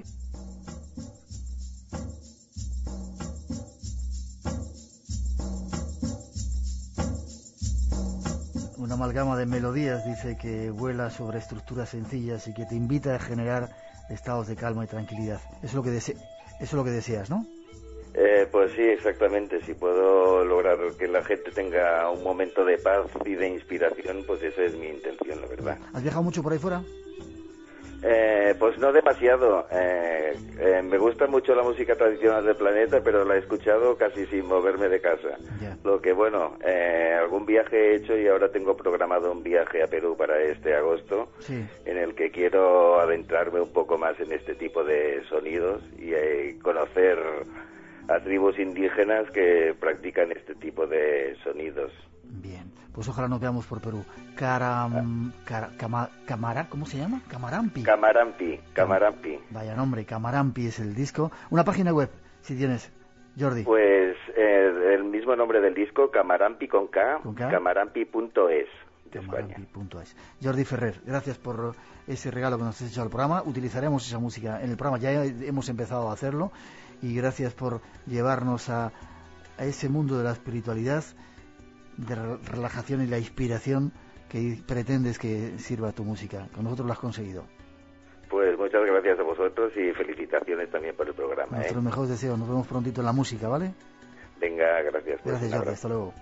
Una amalgama de melodías, dice, que vuela sobre estructuras sencillas y que te invita a generar estados de calma y tranquilidad. Eso es lo que, dese- eso es lo que deseas, ¿no? Eh, pues sí, exactamente. Si puedo lograr que la gente tenga un momento de paz y de inspiración, pues esa es mi intención, la verdad. ¿Has viajado mucho por ahí fuera? Eh, pues no demasiado. Eh, eh, me gusta mucho la música tradicional del planeta, pero la he escuchado casi sin moverme de casa. Yeah. Lo que, bueno, eh, algún viaje he hecho y ahora tengo programado un viaje a Perú para este agosto, sí. en el que quiero adentrarme un poco más en este tipo de sonidos y eh, conocer a tribus indígenas que practican este tipo de sonidos. Bien, pues ojalá nos veamos por Perú. Caram, car, cama, Camara, ¿cómo se llama? Camarampi. Camarampi, Camarampi. Vaya nombre, Camarampi es el disco. Una página web, si tienes, Jordi. Pues eh, el mismo nombre del disco, Camarampi con K, ¿Con K? camarampi punto es, de Camarampi España. punto es. Jordi Ferrer, gracias por ese regalo que nos has hecho al programa. Utilizaremos esa música en el programa, ya hemos empezado a hacerlo. Y gracias por llevarnos a, a ese mundo de la espiritualidad, de relajación y la inspiración que pretendes que sirva tu música. Con nosotros lo has conseguido. Pues muchas gracias a vosotros y felicitaciones también por el programa. Nuestros ¿eh? mejores deseos. Nos vemos prontito en la música, ¿vale? Venga, gracias. Pues, gracias, Jordi. Hasta luego.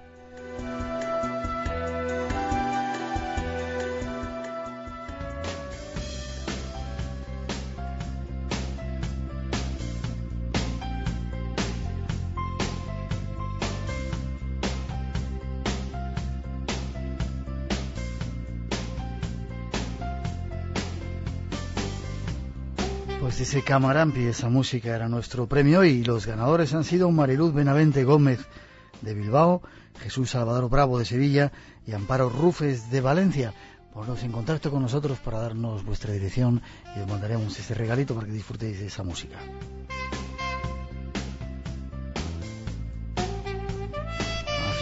Pues ese Camarampi, esa música era nuestro premio y los ganadores han sido Mariluz Benavente Gómez de Bilbao, Jesús Salvador Bravo de Sevilla y Amparo Rufes de Valencia. Ponos en contacto con nosotros para darnos vuestra dirección y os mandaremos este regalito para que disfrutéis de esa música.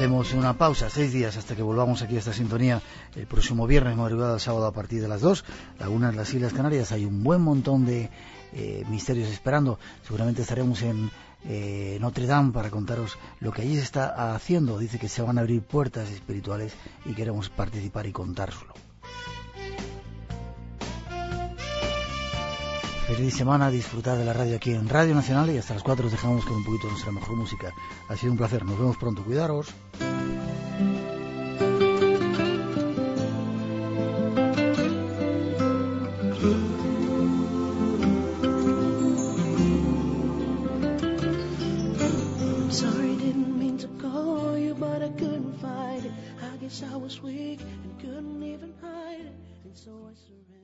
Hacemos una pausa, seis días hasta que volvamos aquí a esta sintonía el próximo viernes, madrugada del sábado a partir de las dos. La una en las Islas Canarias. Hay un buen montón de eh, misterios esperando. Seguramente estaremos en eh, Notre Dame para contaros lo que allí se está haciendo. Dice que se van a abrir puertas espirituales y queremos participar y contárselo. Feliz semana, disfrutar de la radio aquí en Radio Nacional y hasta las cuatro os dejamos con un poquito de nuestra mejor música. Ha sido un placer, nos vemos pronto, cuidaros. Sorry, didn't mean to call you, but I couldn't fight it. I guess I was weak and couldn't even hide it, and so I surrendered.